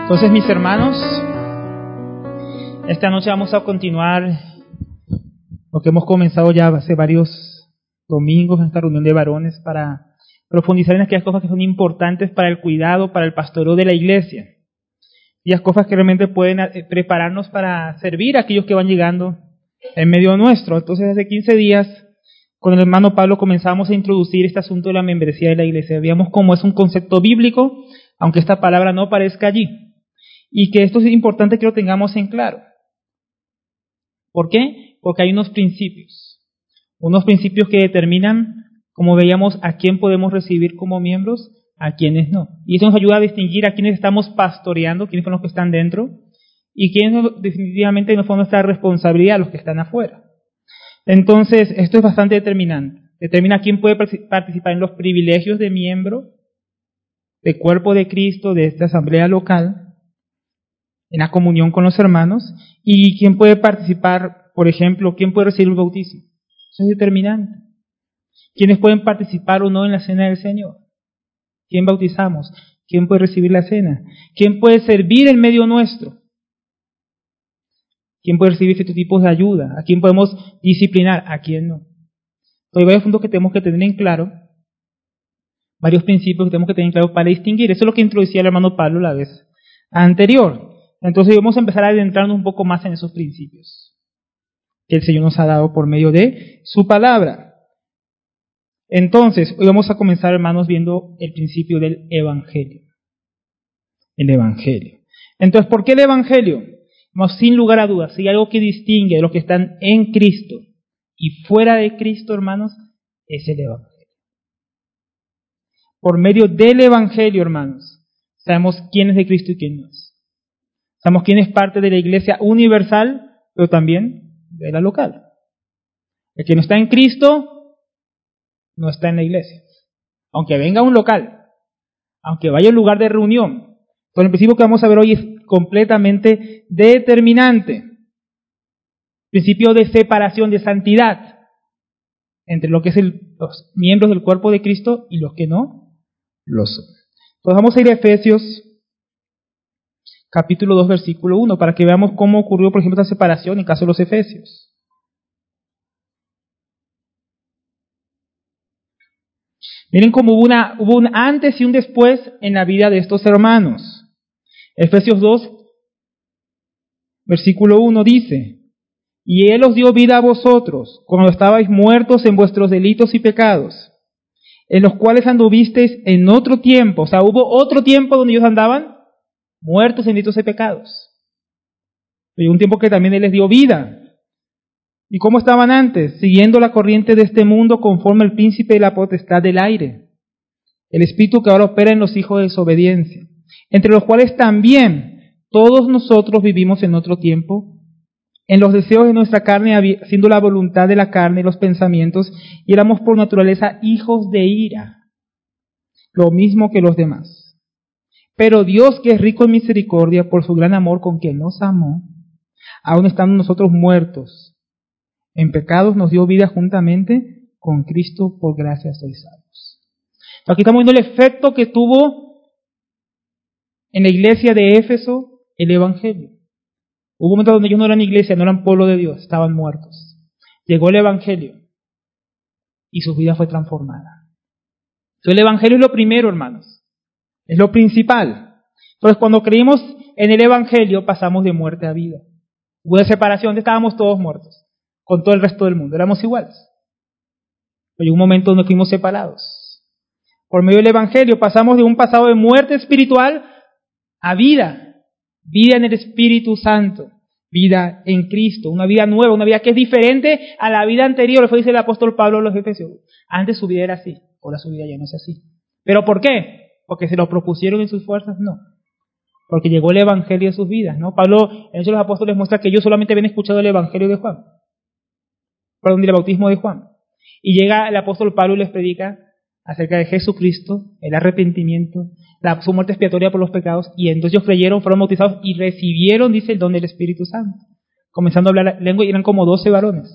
Entonces, mis hermanos, esta noche vamos a continuar lo que hemos comenzado ya hace varios domingos en esta reunión de varones para profundizar en aquellas cosas que son importantes para el cuidado, para el pastoreo de la iglesia. Y las cosas que realmente pueden prepararnos para servir a aquellos que van llegando en medio nuestro. Entonces, hace 15 días, con el hermano Pablo comenzamos a introducir este asunto de la membresía de la iglesia. Veíamos cómo es un concepto bíblico, aunque esta palabra no aparezca allí. Y que esto es importante que lo tengamos en claro. ¿Por qué? Porque hay unos principios que determinan, como veíamos, a quién podemos recibir como miembros, a quiénes no. Y eso nos ayuda a distinguir a quiénes estamos pastoreando, quiénes son los que están dentro, y quiénes definitivamente no son nuestra responsabilidad, los que están afuera. Entonces, esto es bastante determinante. Determina quién puede participar en los privilegios de miembro, de cuerpo de Cristo, de esta asamblea local, en la comunión con los hermanos, y quién puede participar, por ejemplo, quién puede recibir el bautismo. Eso es determinante. ¿Quiénes pueden participar o no en la cena del Señor? ¿Quién bautizamos? ¿Quién puede recibir la cena? ¿Quién puede servir en medio nuestro? ¿Quién puede recibir ciertos tipos de ayuda? ¿A quién podemos disciplinar? ¿A quién no? Entonces hay varios puntos que tenemos que tener en claro, varios principios que tenemos que tener en claro para distinguir. Eso es lo que introducía el hermano Pablo la vez anterior. Entonces vamos a empezar a adentrarnos un poco más en esos principios que el Señor nos ha dado por medio de su palabra. Entonces, hoy vamos a comenzar, hermanos, viendo el principio del Evangelio. El Evangelio. Entonces, ¿por qué el Evangelio? Sin lugar a dudas, si hay algo que distingue de los que están en Cristo y fuera de Cristo, hermanos, es el Evangelio. Por medio del Evangelio, hermanos, sabemos quién es de Cristo y quién no es. Sabemos quién es parte de la iglesia universal, pero también de la local. El que no está en Cristo, no está en la iglesia. Aunque venga a un local, aunque vaya a un lugar de reunión. Entonces el principio que vamos a ver hoy es completamente determinante. Principio de separación, de santidad, entre lo que es los miembros del cuerpo de Cristo y los que no lo son. Entonces vamos a ir a Efesios capítulo 2, versículo 1, para que veamos cómo ocurrió, por ejemplo, esta separación en caso de los efesios. Miren cómo hubo un antes y un después en la vida de estos hermanos. Efesios 2, versículo 1 dice: y Él os dio vida a vosotros, cuando estabais muertos en vuestros delitos y pecados, en los cuales anduvisteis en otro tiempo. O sea, hubo otro tiempo donde ellos andaban muertos en delitos y pecados. Y un tiempo que también Él les dio vida. ¿Y cómo estaban antes? Siguiendo la corriente de este mundo conforme al príncipe de la potestad del aire, el espíritu que ahora opera en los hijos de desobediencia, entre los cuales también todos nosotros vivimos en otro tiempo, en los deseos de nuestra carne, haciendo la voluntad de la carne y los pensamientos, y éramos por naturaleza hijos de ira, lo mismo que los demás. Pero Dios, que es rico en misericordia, por su gran amor con que nos amó, aun estando nosotros muertos en pecados, nos dio vida juntamente con Cristo, por gracia sois salvos. Aquí estamos viendo el efecto que tuvo en la iglesia de Éfeso el Evangelio. Hubo momentos donde ellos no eran iglesia, no eran pueblo de Dios, estaban muertos. Llegó el Evangelio y su vida fue transformada. Entonces el Evangelio es lo primero, hermanos. Es lo principal. Entonces cuando creímos en el Evangelio pasamos de muerte a vida. Hubo una separación, estábamos todos muertos, con todo el resto del mundo, éramos iguales. Pero llegó un momento donde fuimos separados. Por medio del Evangelio pasamos de un pasado de muerte espiritual a vida. Vida en el Espíritu Santo. Vida en Cristo. Una vida nueva, una vida que es diferente a la vida anterior. Eso dice el apóstol Pablo a los Efesios. Antes su vida era así, ahora su vida ya no es así. ¿Pero por qué? ¿Porque se lo propusieron en sus fuerzas? No. Porque llegó el Evangelio a sus vidas, ¿no? Pablo, en Hechos de los Apóstoles, muestra que ellos solamente habían escuchado el Evangelio de Juan. Perdón, del bautismo de Juan. Y llega el apóstol Pablo y les predica acerca de Jesucristo, el arrepentimiento, su muerte expiatoria por los pecados, y entonces ellos creyeron, fueron bautizados y recibieron, dice, el don del Espíritu Santo. Comenzando a hablar lengua, y eran como 12 varones.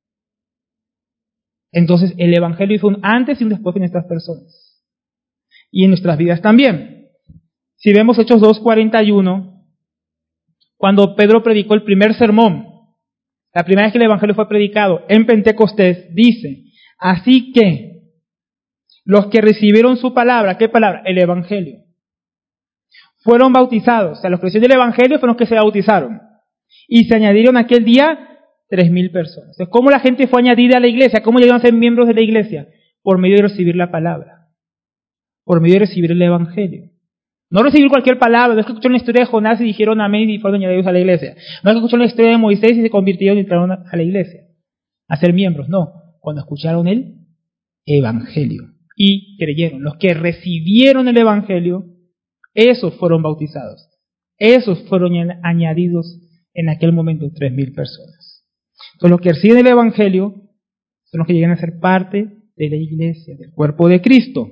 Entonces el Evangelio hizo un antes y un después en estas personas. Y en nuestras vidas también. Si vemos Hechos 2:41, cuando Pedro predicó el primer sermón, la primera vez que el Evangelio fue predicado en Pentecostés, dice, así que los que recibieron su palabra, ¿qué palabra? El Evangelio. Fueron bautizados, o sea, los que recibieron el Evangelio fueron los que se bautizaron. Y se añadieron aquel día 3,000 personas. Entonces, ¿cómo la gente fue añadida a la iglesia? ¿Cómo llegaron a ser miembros de la iglesia? Por medio de recibir la palabra. Por medio de recibir el Evangelio. No recibir cualquier palabra, no es que escucharon la historia de Jonás y dijeron amén y fueron añadidos a la iglesia. No es que escucharon la historia de Moisés y se convirtieron y entraron a la iglesia. A ser miembros, no. Cuando escucharon el Evangelio y creyeron. Los que recibieron el Evangelio, esos fueron bautizados. Esos fueron añadidos en aquel momento 3,000 personas. Entonces los que reciben el Evangelio son los que llegan a ser parte de la iglesia, del cuerpo de Cristo.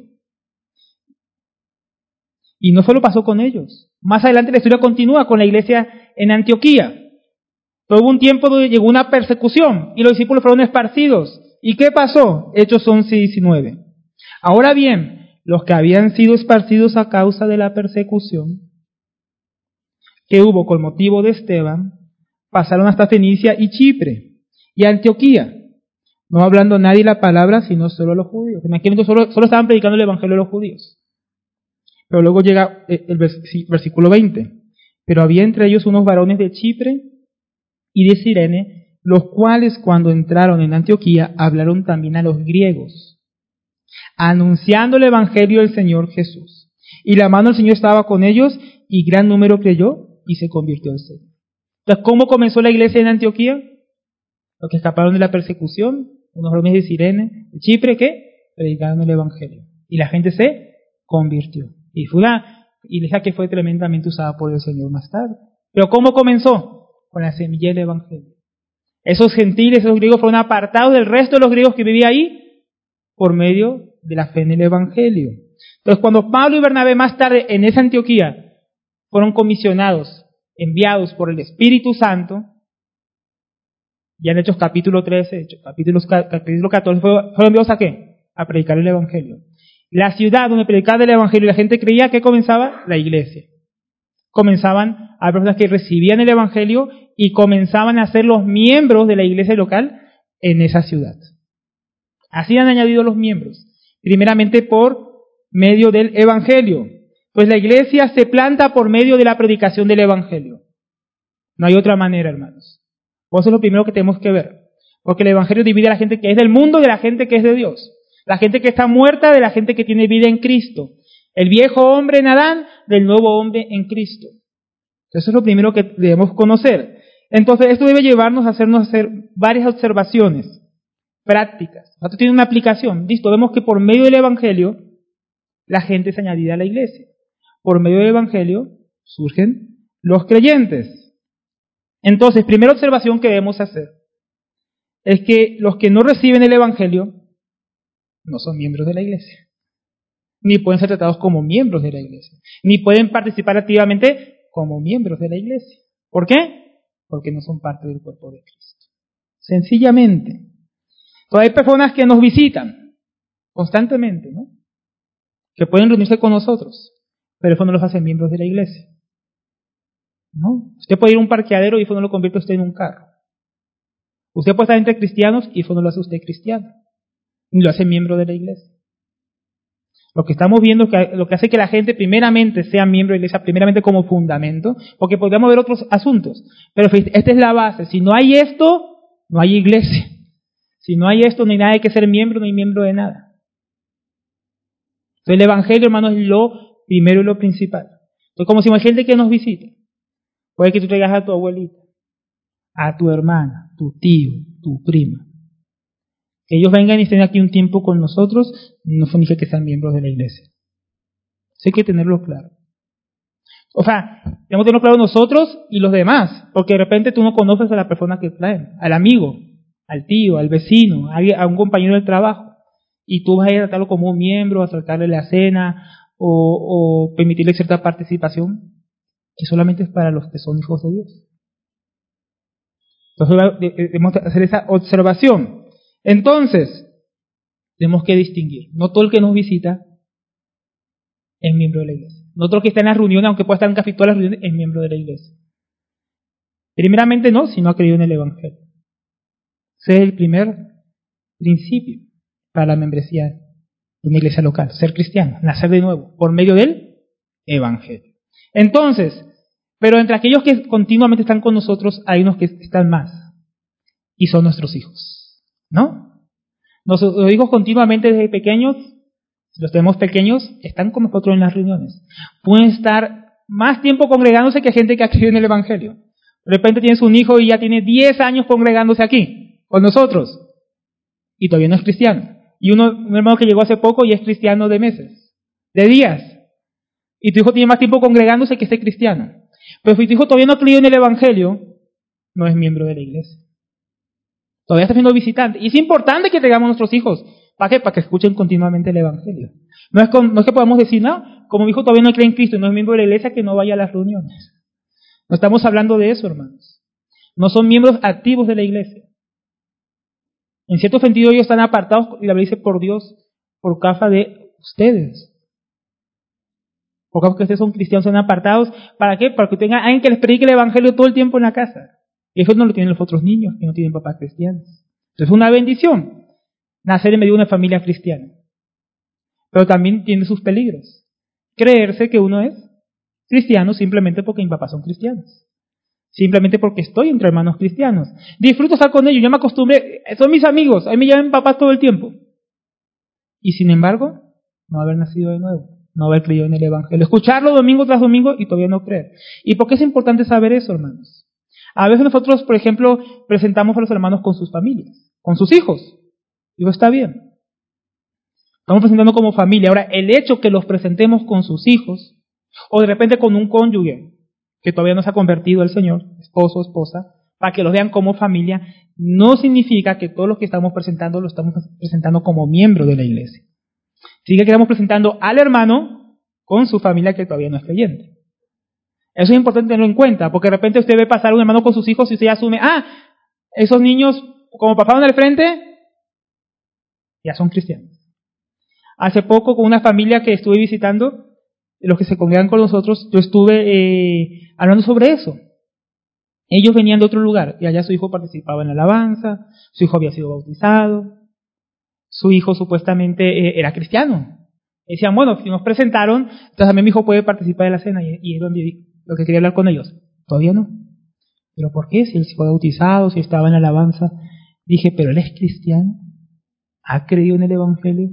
Y no solo pasó con ellos. Más adelante la historia continúa con la iglesia en Antioquía. Pero hubo un tiempo donde llegó una persecución y los discípulos fueron esparcidos. ¿Y qué pasó? Hechos 11:19. Ahora bien, los que habían sido esparcidos a causa de la persecución que hubo con motivo de Esteban, pasaron hasta Fenicia y Chipre y Antioquía, no hablando nadie la palabra, sino solo los judíos. En aquel momento solo estaban predicando el evangelio a los judíos. Pero luego llega el versículo 20. Pero había entre ellos unos varones de Chipre y de Cirene, los cuales cuando entraron en Antioquía hablaron también a los griegos, anunciando el evangelio del Señor Jesús. Y la mano del Señor estaba con ellos y gran número creyó y se convirtió al Señor. Entonces, ¿cómo comenzó la iglesia en Antioquía? Los que escaparon de la persecución, unos varones de Cirene, de Chipre, que predicaron el evangelio. Y la gente se convirtió. Y fue una iglesia que fue tremendamente usada por el Señor más tarde. Pero ¿cómo comenzó? Con la semilla del Evangelio. Esos gentiles, esos griegos fueron apartados del resto de los griegos que vivían ahí por medio de la fe en el Evangelio. Entonces, cuando Pablo y Bernabé más tarde en esa Antioquía fueron comisionados, enviados por el Espíritu Santo, ya en Hechos capítulo 13, capítulo 14, fueron enviados ¿a qué? A predicar el Evangelio. La ciudad donde predicaba el Evangelio y la gente creía que comenzaba la iglesia. Comenzaban a personas que recibían el Evangelio y comenzaban a ser los miembros de la iglesia local en esa ciudad. Así han añadido los miembros, primeramente por medio del Evangelio. Pues la iglesia se planta por medio de la predicación del Evangelio. No hay otra manera, hermanos. Eso es lo primero que tenemos que ver. Porque el Evangelio divide a la gente que es del mundo de la gente que es de Dios. La gente que está muerta de la gente que tiene vida en Cristo. El viejo hombre en Adán del nuevo hombre en Cristo. Eso es lo primero que debemos conocer. Entonces esto debe llevarnos a hacer varias observaciones prácticas. Esto tiene una aplicación. Listo, vemos que por medio del Evangelio la gente es añadida a la iglesia. Por medio del Evangelio surgen los creyentes. Entonces, primera observación que debemos hacer es que los que no reciben el Evangelio no son miembros de la iglesia, ni pueden ser tratados como miembros de la iglesia, ni pueden participar activamente como miembros de la iglesia. ¿Por qué? Porque no son parte del cuerpo de Cristo. Sencillamente. Entonces, hay personas que nos visitan constantemente, ¿no? Que pueden reunirse con nosotros, pero eso no los hace miembros de la iglesia. ¿No? Usted puede ir a un parqueadero y eso no lo convierte usted en un carro. Usted puede estar entre cristianos y eso no lo hace usted cristiano, ni lo hace miembro de la iglesia. Lo que estamos viendo es que lo que hace que la gente primeramente sea miembro de la iglesia, primeramente como fundamento, porque podríamos ver otros asuntos, pero esta es la base. Si no hay esto, no hay iglesia. Si no hay esto, no hay nada de que ser miembro, no hay miembro de nada. Entonces el Evangelio, hermanos, es lo primero y lo principal. Entonces, como si hay gente que nos visite, puede que tú traigas a tu abuelita, a tu hermana, tu tío, tu prima. Que ellos vengan y estén aquí un tiempo con nosotros, no significa que sean miembros de la iglesia. Eso hay que tenerlo claro. O sea, tenemos que tenerlo claro nosotros y los demás, porque de repente tú no conoces a la persona que traen, al amigo, al tío, al vecino, a un compañero del trabajo, y tú vas a ir a tratarlo como un miembro, a acercarle la cena, o permitirle cierta participación, que solamente es para los que son hijos de Dios. Entonces debemos hacer esa observación. Entonces, tenemos que distinguir. No todo el que nos visita es miembro de la iglesia. No otro que está en las reuniones, aunque pueda estar en casi todas las reuniones, es miembro de la iglesia. Primeramente no, si no ha creído en el Evangelio. Ese es el primer principio para la membresía de una iglesia local, ser cristiano, nacer de nuevo, por medio del Evangelio. Entonces, pero entre aquellos que continuamente están con nosotros, hay unos que están más, y son nuestros hijos, ¿no? Nuestros hijos continuamente desde pequeños, si los tenemos pequeños, están con nosotros en las reuniones. Pueden estar más tiempo congregándose que gente que ha creído en el Evangelio. De repente tienes un hijo y ya tiene 10 años congregándose aquí, con nosotros, y todavía no es cristiano. Y un hermano que llegó hace poco y es cristiano de meses, de días. Y tu hijo tiene más tiempo congregándose que ser cristiano. Pero si tu hijo todavía no ha creído en el Evangelio, no es miembro de la iglesia. Todavía está siendo visitante. Y es importante que tengamos a nuestros hijos. ¿Para qué? Para que escuchen continuamente el Evangelio. No es que podamos decir, no, como mi hijo todavía no cree en Cristo y no es miembro de la iglesia, que no vaya a las reuniones. No estamos hablando de eso, hermanos. No son miembros activos de la iglesia. En cierto sentido ellos están apartados, y la Biblia dice, por Dios, por causa de ustedes. Por causa que ustedes son cristianos, son apartados. ¿Para qué? Para que tengan alguien que les predique el Evangelio todo el tiempo en la casa. Y eso no lo tienen los otros niños, que no tienen papás cristianos. Entonces es una bendición nacer en medio de una familia cristiana. Pero también tiene sus peligros. Creerse que uno es cristiano simplemente porque mis papás son cristianos. Simplemente porque estoy entre hermanos cristianos. Disfruto estar con ellos, yo me acostumbré, son mis amigos, a mí me llaman papás todo el tiempo. Y sin embargo, no haber nacido de nuevo, no haber creído en el Evangelio. Escucharlo domingo tras domingo y todavía no creer. ¿Y por qué es importante saber eso, hermanos? A veces nosotros, por ejemplo, presentamos a los hermanos con sus familias, con sus hijos. Digo, está bien. Estamos presentando como familia. Ahora, el hecho que los presentemos con sus hijos, o de repente con un cónyuge que todavía no se ha convertido al Señor, esposo o esposa, para que los vean como familia, no significa que todos los que estamos presentando lo estamos presentando como miembro de la iglesia. Sigue que estamos presentando al hermano con su familia que todavía no es creyente. Eso es importante tenerlo en cuenta, porque de repente usted ve pasar a un hermano con sus hijos y usted asume, esos niños, como pasaron al frente, ya son cristianos. Hace poco, con una familia que estuve visitando, los que se congregan con nosotros, yo estuve hablando sobre eso. Ellos venían de otro lugar y allá su hijo participaba en la alabanza, su hijo había sido bautizado, su hijo supuestamente era cristiano. Decían, bueno, si nos presentaron, entonces también mi hijo puede participar de la cena, y es donde lo que quería hablar con ellos. Todavía no. ¿Pero por qué? Si él fue bautizado, si estaba en la alabanza. Dije, pero él es cristiano, ha creído en el Evangelio.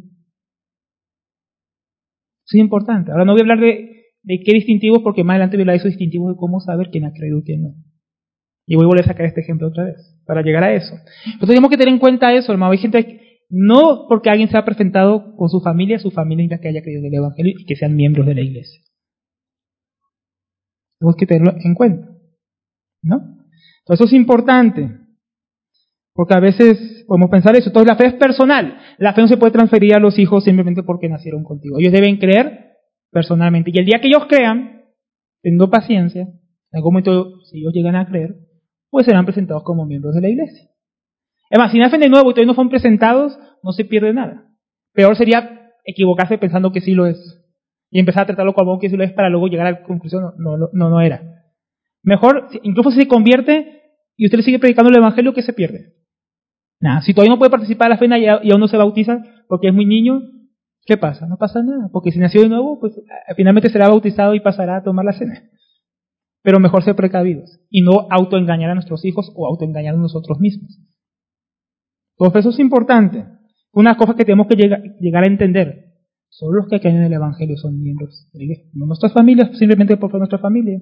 Eso es importante. Ahora no voy a hablar de qué distintivos, porque más adelante voy a hablar de esos distintivos de cómo saber quién ha creído y quién no. Y voy a volver a sacar este ejemplo otra vez, para llegar a eso. Pero tenemos que tener en cuenta eso, hermano. Hay gente, no porque alguien se ha presentado con su familia indica que haya creído en el Evangelio y que sean miembros de la iglesia. Tenemos que tenerlo en cuenta, ¿no? Entonces eso es importante, porque a veces podemos pensar eso. Entonces la fe es personal. La fe no se puede transferir a los hijos simplemente porque nacieron contigo. Ellos deben creer personalmente. Y el día que ellos crean, teniendo paciencia, en algún momento, si ellos llegan a creer, pues serán presentados como miembros de la iglesia. Es más, si nacen de nuevo y todavía no son presentados, no se pierde nada. Peor sería equivocarse pensando que sí lo es y empezar a tratarlo como que sí lo es para luego llegar a la conclusión, no era. Mejor, incluso si se convierte y usted le sigue predicando el Evangelio, ¿qué se pierde? Nada. Si todavía no puede participar de la cena y aún no se bautiza porque es muy niño, ¿qué pasa? No pasa nada, porque si nació de nuevo, pues finalmente será bautizado y pasará a tomar la cena. Pero mejor ser precavidos y no autoengañar a nuestros hijos o autoengañar a nosotros mismos. Entonces eso es importante. Una cosa que tenemos que llegar a entender. Solo los que creen en el Evangelio son miembros de la iglesia. No nuestras familias, simplemente por nuestra familia.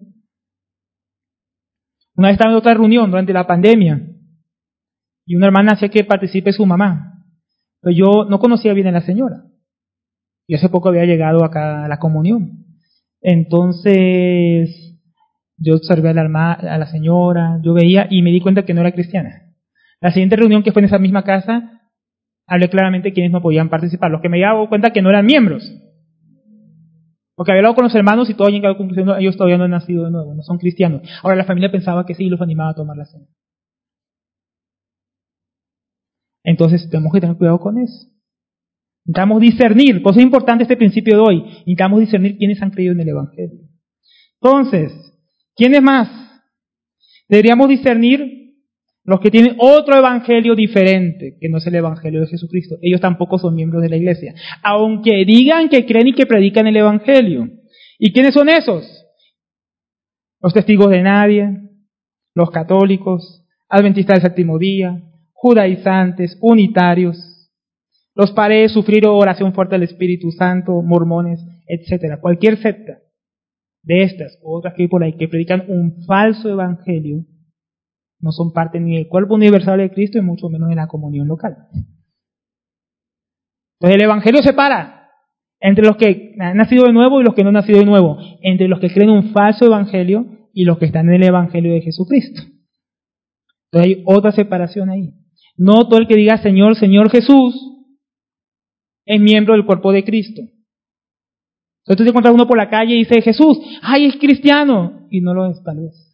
Una vez estaba en otra reunión durante la pandemia y una hermana hacía que participe su mamá. Pero yo no conocía bien a la señora. Y hace poco había llegado acá a la comunión. Entonces yo observé a la señora, yo veía y me di cuenta que no era cristiana. La siguiente reunión, que fue en esa misma casa, hablé claramente quiénes no podían participar. Los que me había dado cuenta que no eran miembros. Porque había hablado con los hermanos y todos habían llegado a la conclusión, ellos todavía no han nacido de nuevo, no son cristianos. Ahora la familia pensaba que sí y los animaba a tomar la cena. Entonces tenemos que tener cuidado con eso. Necesitamos discernir, por eso es importante este principio de hoy. Necesitamos discernir quiénes han creído en el Evangelio. Entonces, ¿quiénes más? Deberíamos discernir los que tienen otro evangelio diferente, que no es el evangelio de Jesucristo. Ellos tampoco son miembros de la iglesia, aunque digan que creen y que predican el evangelio. ¿Y quiénes son esos? Los testigos de nadie, los católicos, adventistas del séptimo día, judaizantes, unitarios, los paredes sufrir oración fuerte al Espíritu Santo, mormones, etcétera. Cualquier secta de estas u otras que hay por ahí que predican un falso evangelio no son parte ni del cuerpo universal de Cristo y mucho menos de la comunión local. Entonces el evangelio separa entre los que han nacido de nuevo y los que no han nacido de nuevo, entre los que creen un falso evangelio y los que están en el evangelio de Jesucristo. Entonces hay otra separación ahí. No todo el que diga Señor, Señor Jesús es miembro del cuerpo de Cristo. Entonces tú te encuentras uno por la calle y dice Jesús, ¡ay, es cristiano! Y no lo es, tal vez.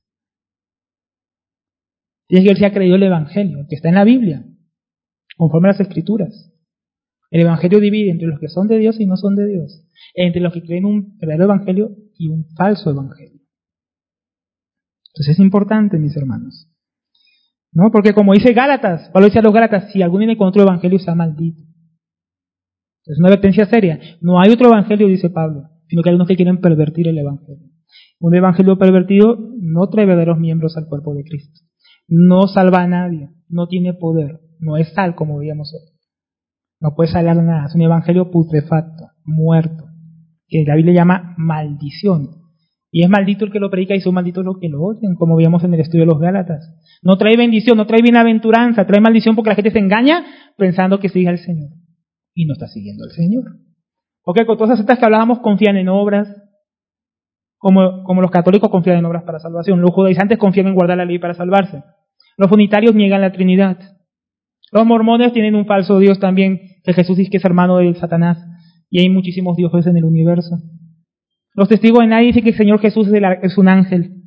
Tienes que ver si ha creído el Evangelio, que está en la Biblia, conforme a las Escrituras. El Evangelio divide entre los que son de Dios y no son de Dios, entre los que creen un verdadero Evangelio y un falso Evangelio. Entonces es importante, mis hermanos, ¿no? Porque como dice Gálatas, Pablo dice a los Gálatas, si alguno viene con otro Evangelio sea maldito. Es una advertencia seria. No hay otro Evangelio, dice Pablo, sino que hay unos que quieren pervertir el Evangelio. Un Evangelio pervertido no trae verdaderos miembros al cuerpo de Cristo. No salva a nadie, no tiene poder, no es sal como veíamos hoy. No puede salar nada, es un evangelio putrefacto, muerto, que la Biblia llama maldición. Y es maldito el que lo predica y son malditos los que lo oyen, como veíamos en el estudio de los Gálatas. No trae bendición, no trae bienaventuranza, trae maldición porque la gente se engaña pensando que sigue al Señor. Y no está siguiendo al Señor. Porque con todas esas sectas que hablábamos confían en obras, como los católicos confían en obras para salvación. Los judaizantes confían en guardar la ley para salvarse. Los unitarios niegan la Trinidad. Los mormones tienen un falso Dios también, que Jesús dice que es hermano de Satanás. Y hay muchísimos dioses en el universo. Los testigos de nadie dicen que el Señor Jesús es un ángel.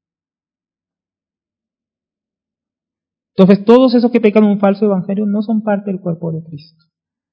Entonces todos esos que pecan un falso evangelio no son parte del cuerpo de Cristo.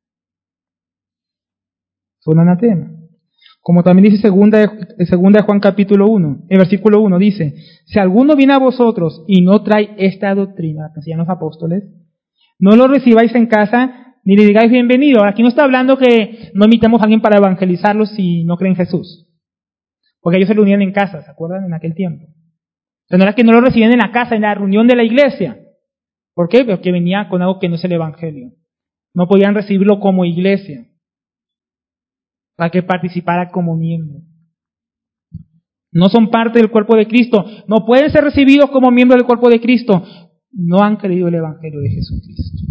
Son anatema. Como también dice segunda de Juan capítulo 1, el versículo 1 dice, si alguno viene a vosotros y no trae esta doctrina, que decían los apóstoles, no lo recibáis en casa ni le digáis bienvenido. Aquí no está hablando que no invitemos a alguien para evangelizarlos si no creen en Jesús. Porque ellos se reunían en casa, ¿se acuerdan? En aquel tiempo. Pero no era que no lo recibían en la casa, en la reunión de la iglesia. ¿Por qué? Porque venía con algo que no es el evangelio. No podían recibirlo como iglesia, para que participara como miembro. No son parte del cuerpo de Cristo, no pueden ser recibidos como miembros del cuerpo de Cristo, no han creído el Evangelio de Jesucristo.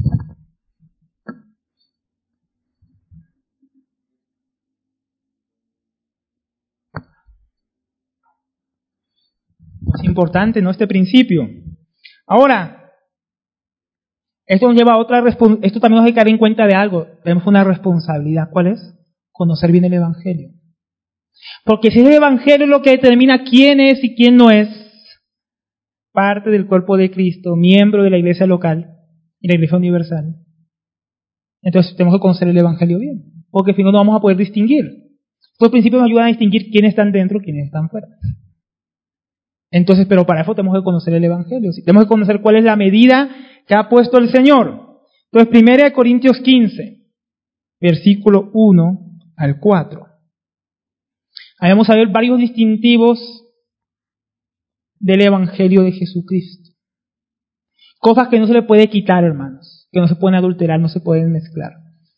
Es importante, ¿no? Este principio. Ahora, esto nos lleva a esto también nos hay que dar en cuenta de algo. Tenemos una responsabilidad. ¿Cuál es? Conocer bien el Evangelio. Porque si es el Evangelio lo que determina quién es y quién no es parte del cuerpo de Cristo, miembro de la iglesia local y la iglesia universal, entonces tenemos que conocer el Evangelio bien. Porque si no, no vamos a poder distinguir. Estos principios nos ayudan a distinguir quiénes están dentro y quiénes están fuera. Entonces, pero para eso tenemos que conocer el Evangelio. Tenemos que conocer cuál es la medida que ha puesto el Señor. Entonces, 1 Corintios 15, versículo 1 al 4. Ahí vamos a ver varios distintivos del Evangelio de Jesucristo. Cosas que no se le puede quitar, hermanos, que no se pueden adulterar, no se pueden mezclar.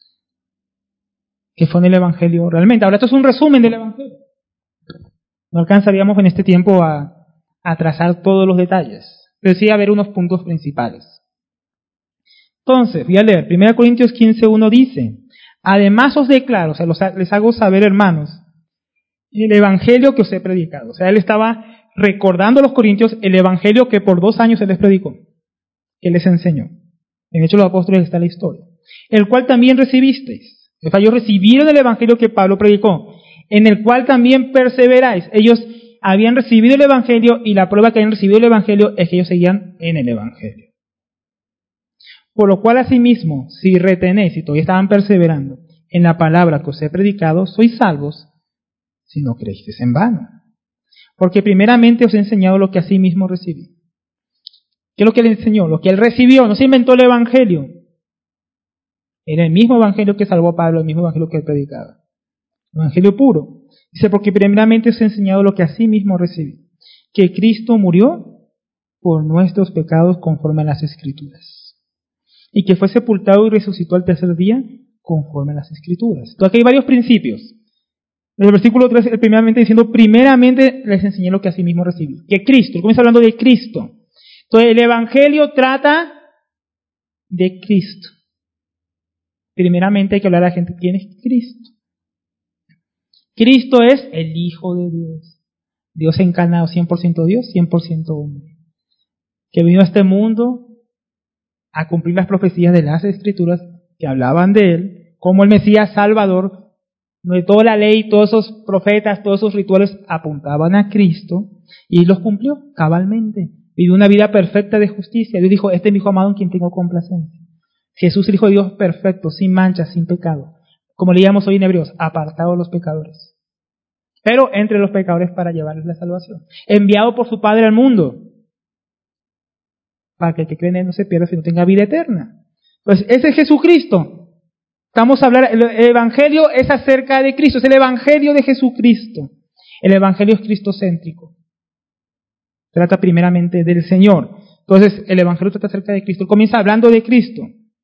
Que son el Evangelio realmente. Ahora, esto es un resumen del Evangelio. No alcanzaríamos en este tiempo a trazar todos los detalles, pero sí a ver unos puntos principales. Entonces, voy a leer, 1 Corintios 15:1 dice, además os declaro, o sea, les hago saber, hermanos, el evangelio que os he predicado. O sea, él estaba recordando a los corintios el evangelio que por 2 años él les predicó, que les enseñó. En Hechos de los Apóstoles está la historia. El cual también recibisteis. O sea, ellos recibieron el evangelio que Pablo predicó, en el cual también perseveráis. Ellos habían recibido el evangelio y la prueba que habían recibido el evangelio es que ellos seguían en el evangelio. Por lo cual asimismo, si retenéis, y todavía estaban perseverando, en la palabra que os he predicado, sois salvos, si no creísteis en vano. Porque primeramente os he enseñado lo que asimismo recibí. ¿Qué es lo que le enseñó? Lo que él recibió. No se inventó el evangelio. Era el mismo evangelio que salvó a Pablo, el mismo evangelio que él predicaba. Evangelio puro. Dice, porque primeramente os he enseñado lo que asimismo recibí. Que Cristo murió por nuestros pecados conforme a las Escrituras. Y que fue sepultado y resucitó al tercer día conforme a las Escrituras. Entonces aquí hay varios principios. En el versículo 3, el primeramente diciendo, primeramente les enseñé lo que asimismo recibí. Que Cristo, comienza hablando de Cristo. Entonces el evangelio trata de Cristo. Primeramente hay que hablar a la gente, ¿quién es Cristo? Cristo es el Hijo de Dios. Dios encarnado, 100% Dios, 100% hombre. Que vino a este mundo a cumplir las profecías de las Escrituras que hablaban de Él, como el Mesías Salvador, donde toda la ley, todos esos profetas, todos esos rituales apuntaban a Cristo, y Él los cumplió cabalmente. Vivió una vida perfecta de justicia. Dios dijo, este es mi Hijo amado en quien tengo complacencia. Jesús, el Hijo de Dios perfecto, sin mancha, sin pecado. Como leíamos hoy en Hebreos, apartado de los pecadores. Pero entre los pecadores para llevarles la salvación. Enviado por su Padre al mundo, para que el que cree en Él no se pierda, sino tenga vida eterna. Pues ese es Jesucristo. Estamos a hablar, el Evangelio es acerca de Cristo, es el Evangelio de Jesucristo. El Evangelio es cristocéntrico. Trata primeramente del Señor. Entonces, el Evangelio trata acerca de Cristo. Comienza hablando de Cristo.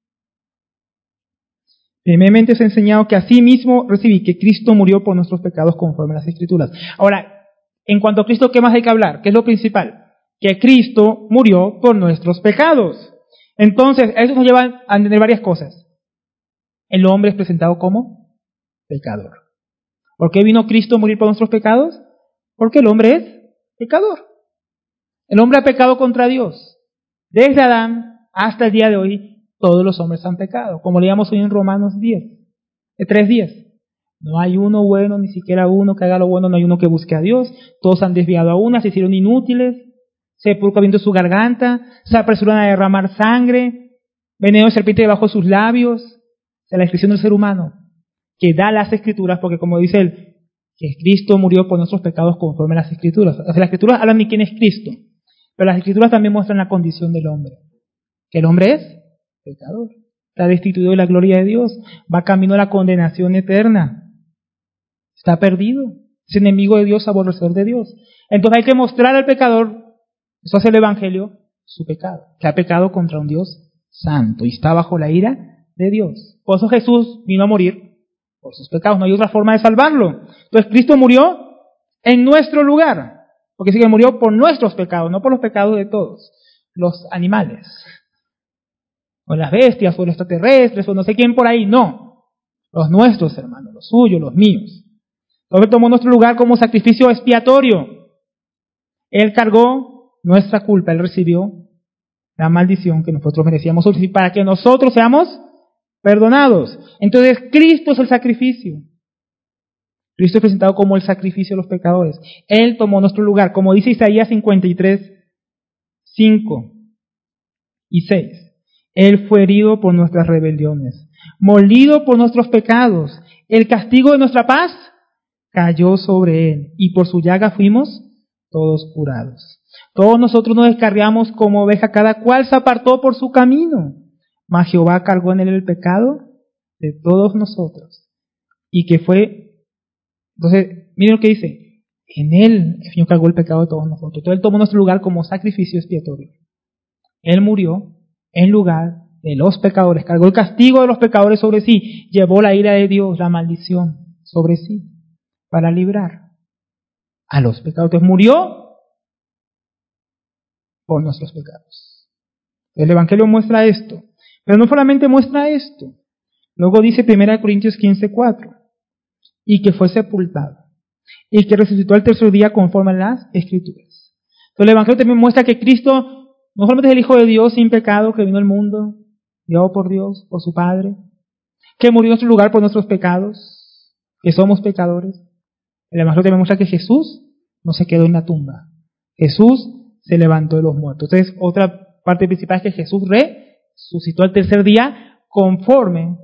Primeramente os he enseñado que así mismo recibí que Cristo murió por nuestros pecados conforme a las Escrituras. Ahora, en cuanto a Cristo, ¿qué más hay que hablar? ¿Qué es lo principal? Que Cristo murió por nuestros pecados. Entonces, eso nos lleva a entender varias cosas. El hombre es presentado como pecador. ¿Por qué vino Cristo a morir por nuestros pecados? Porque el hombre es pecador. El hombre ha pecado contra Dios. Desde Adán hasta el día de hoy, todos los hombres han pecado. Como leíamos hoy en Romanos 10, de 3:10. No hay uno bueno, ni siquiera uno que haga lo bueno, no hay uno que busque a Dios. Todos han desviado a una, se hicieron inútiles. Sepulcro abriendo su garganta, se apresuran a derramar sangre, veneno de serpiente debajo de sus labios. O sea, la expresión del ser humano que da las Escrituras, porque como dice él, que Cristo murió por nuestros pecados conforme a las Escrituras. O sea, las Escrituras hablan de quién es Cristo, pero las Escrituras también muestran la condición del hombre. Que el hombre es pecador, está destituido de la gloria de Dios, va camino a la condenación eterna, está perdido, es enemigo de Dios, aborrecedor de Dios. Entonces hay que mostrar al pecador, eso hace el Evangelio, su pecado, que ha pecado contra un Dios santo y está bajo la ira de Dios. Por eso Jesús vino a morir por sus pecados, no hay otra forma de salvarlo. Entonces Cristo murió en nuestro lugar, porque sí que murió por nuestros pecados, no por los pecados de todos, los animales, o las bestias, o los extraterrestres, o no sé quién por ahí, no. Los nuestros, hermanos, los suyos, los míos. Entonces tomó nuestro lugar como sacrificio expiatorio. Él cargó nuestra culpa, Él recibió la maldición que nosotros merecíamos para que nosotros seamos perdonados. Entonces Cristo es el sacrificio. Cristo es presentado como el sacrificio de los pecadores. Él tomó nuestro lugar, como dice Isaías 53, 5 y 6. Él fue herido por nuestras rebeliones, molido por nuestros pecados. El castigo de nuestra paz cayó sobre Él, y por su llaga fuimos todos curados. Todos nosotros nos descarriamos como oveja, cada cual se apartó por su camino. Mas Jehová cargó en Él el pecado de todos nosotros. Y que fue, entonces, miren lo que dice, en Él el Señor cargó el pecado de todos nosotros. Entonces Él tomó nuestro lugar como sacrificio expiatorio. Él murió en lugar de los pecadores, cargó el castigo de los pecadores sobre sí, llevó la ira de Dios, la maldición sobre sí, para librar a los pecadores. Entonces murió por nuestros pecados. El Evangelio muestra esto, pero no solamente muestra esto. Luego dice 1 Corintios 15:4, y que fue sepultado, y que resucitó al tercer día conforme a las Escrituras. Entonces el Evangelio también muestra que Cristo no solamente es el Hijo de Dios sin pecado que vino al mundo, enviado por Dios, por su Padre, que murió en nuestro lugar por nuestros pecados, que somos pecadores. El Evangelio también muestra que Jesús no se quedó en la tumba. Jesús se levantó de los muertos. Entonces, otra parte principal es que Jesús resucitó al tercer día conforme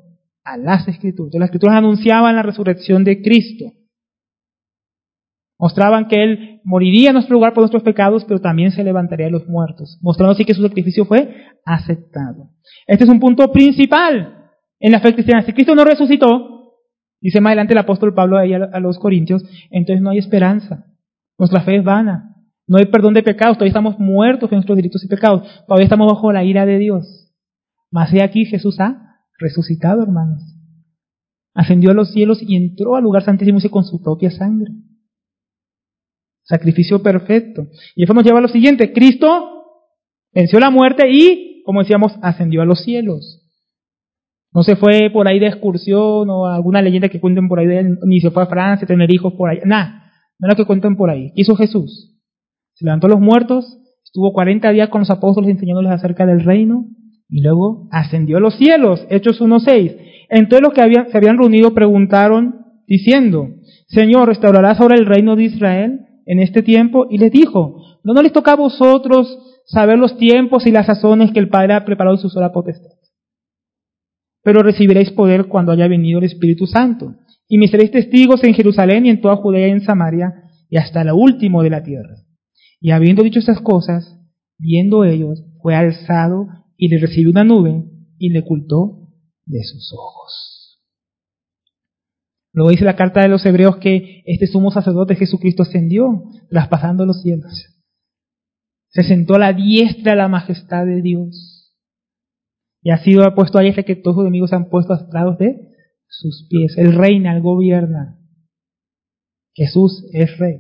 a las Escrituras. Entonces, las Escrituras anunciaban la resurrección de Cristo. Mostraban que Él moriría en nuestro lugar por nuestros pecados, pero también se levantaría de los muertos, mostrando así que su sacrificio fue aceptado. Este es un punto principal en la fe cristiana. Si Cristo no resucitó, dice más adelante el apóstol Pablo ahí a los Corintios, entonces no hay esperanza. Nuestra fe es vana. No hay perdón de pecados. Todavía estamos muertos en nuestros delitos y pecados. Todavía estamos bajo la ira de Dios. Mas he aquí Jesús ha resucitado, hermanos. Ascendió a los cielos y entró al lugar santísimo con su propia sangre. Sacrificio perfecto. Y eso nos lleva a lo siguiente. Cristo venció la muerte y, como decíamos, ascendió a los cielos. No se fue por ahí de excursión o alguna leyenda que cuenten por ahí de él, ni se fue a Francia a tener hijos por ahí. Nada, no es lo que cuentan por ahí. ¿Qué hizo Jesús? Se levantó a los muertos, estuvo 40 días con los apóstoles enseñándoles acerca del reino y luego ascendió a los cielos. Hechos 1:6. Entonces los que se habían reunido preguntaron diciendo, Señor, ¿restaurarás ahora el reino de Israel en este tiempo? Y les dijo, ¿no les toca a vosotros saber los tiempos y las sazones que el Padre ha preparado en su sola potestad? Pero recibiréis poder cuando haya venido el Espíritu Santo, y me seréis testigos en Jerusalén y en toda Judea y en Samaria, y hasta lo último de la tierra. Y habiendo dicho esas cosas, viendo ellos, fue alzado, y le recibió una nube, y le ocultó de sus ojos. Luego dice la carta de los Hebreos que este sumo sacerdote Jesucristo ascendió, traspasando los cielos. Se sentó a la diestra de la majestad de Dios. Y ha sido puesto ahí hasta que todos sus enemigos se han puesto a lados de sus pies. Él reina, Él gobierna. Jesús es Rey.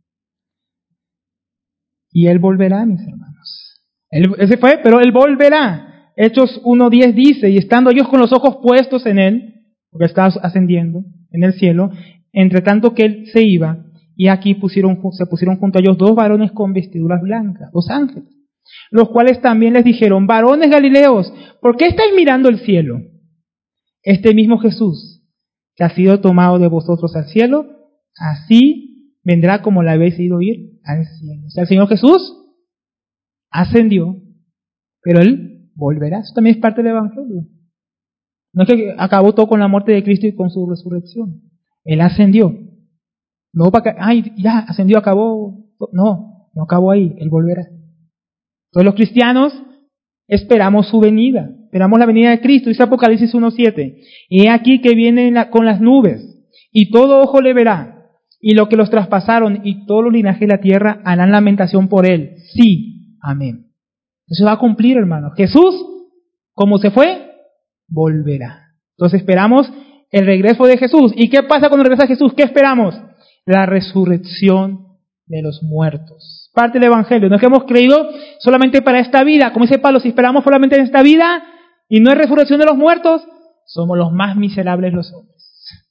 Y Él volverá, mis hermanos. Ese fue, pero Él volverá. Hechos 1:10 dice, y estando ellos con los ojos puestos en Él, porque estaba ascendiendo en el cielo, entre tanto que Él se iba, y aquí se pusieron junto a ellos 2 varones con vestiduras blancas, 2 ángeles, los cuales también les dijeron, varones Galileos, ¿por qué estáis mirando el cielo? Este mismo Jesús, que ha sido tomado de vosotros al cielo, así vendrá como la habéis ido ir al cielo. O sea, el Señor Jesús ascendió, pero Él volverá. Eso también es parte del Evangelio. No es que acabó todo con la muerte de Cristo y con su resurrección. Él ascendió. No para que, ya ascendió, acabó. No acabó ahí. Él volverá. Entonces los cristianos esperamos su venida. Esperamos la venida de Cristo. Dice Apocalipsis 1:7. He aquí que viene con las nubes, y todo ojo le verá, y lo que los traspasaron, y todos los linajes de la tierra harán lamentación por él. Sí, amén. Eso va a cumplir, hermanos. Jesús, como se fue, volverá. Entonces esperamos el regreso de Jesús. ¿Y qué pasa cuando regresa Jesús? ¿Qué esperamos? La resurrección de los muertos. Parte del Evangelio. No es que hemos creído solamente para esta vida. Como dice Pablo, si esperamos solamente en esta vida y no es resurrección de los muertos, somos los más miserables de los hombres.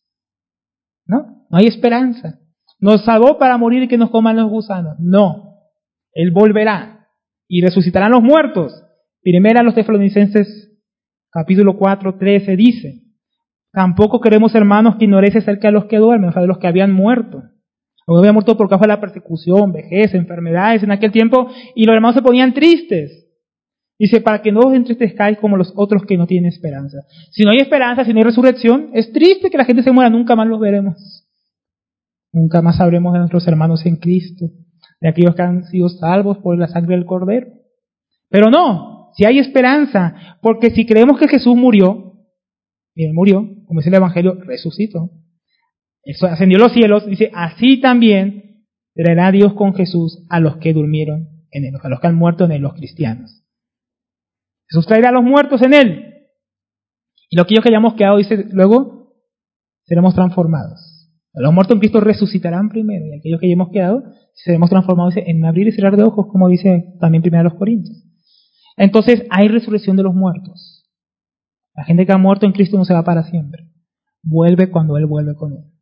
¿No? No hay esperanza. Nos salvó para morir y que nos coman los gusanos. No. Él volverá y resucitarán los muertos. Primera a los Tesalonicenses capítulo 4:13 dice, tampoco queremos, hermanos, que ignoréis acerca de los que duermen, o sea, de los que habían muerto. Los habían muerto por causa de la persecución, vejez, enfermedades en aquel tiempo, y los hermanos se ponían tristes. Dice, para que no os entristezcáis como los otros que no tienen esperanza. Si no hay esperanza, si no hay resurrección, es triste que la gente se muera, nunca más los veremos. Nunca más sabremos de nuestros hermanos en Cristo, de aquellos que han sido salvos por la sangre del Cordero. Pero no, si hay esperanza, porque si creemos que Jesús murió, y Él murió, como dice el Evangelio, resucitó, eso ascendió a los cielos, dice, así también traerá Dios con Jesús a los que durmieron en Él, a los que han muerto en Él, los cristianos. Jesús traerá a los muertos en Él. Y los que hayamos quedado, dice, luego seremos transformados. Los muertos en Cristo resucitarán primero, y aquellos que hayamos quedado seremos transformados en un abrir y cerrar de ojos, como dice también 1 Corintios. Entonces hay resurrección de los muertos. La gente que ha muerto en Cristo no se va para siempre. Vuelve cuando Él vuelve con Él.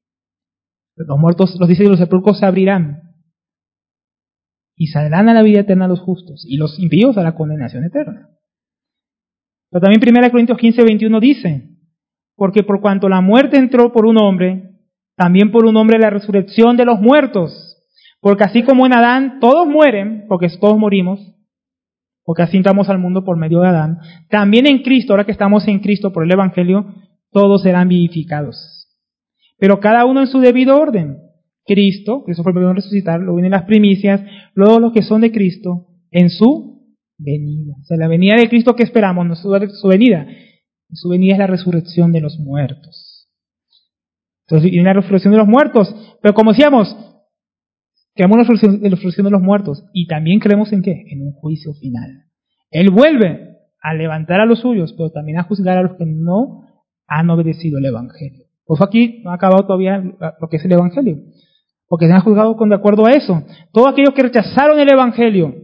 Los muertos, los dice, los sepulcros se abrirán y saldrán a la vida eterna los justos, y los impíos a la condenación eterna. Pero también 1 Corintios 15:21 dice, porque por cuanto la muerte entró por un hombre, también por un hombre la resurrección de los muertos. Porque así como en Adán todos mueren, porque todos morimos, porque así entramos al mundo por medio de Adán, también en Cristo, ahora que estamos en Cristo por el Evangelio, todos serán vivificados. Pero cada uno en su debido orden. Cristo, que eso fue el primero en resucitar, luego vienen las primicias, luego los que son de Cristo en su venida. O sea, la venida de Cristo, ¿qué esperamos? No su venida. Su venida es la resurrección de los muertos. Entonces viene la resurrección de los muertos. Pero como decíamos, creemos en la resurrección de los muertos. Y también creemos en ¿qué? En un juicio final. Él vuelve a levantar a los suyos, pero también a juzgar a los que no han obedecido el Evangelio. Pues aquí no ha acabado todavía lo que es el Evangelio. Porque se han juzgado de acuerdo a eso. Todos aquellos que rechazaron el Evangelio,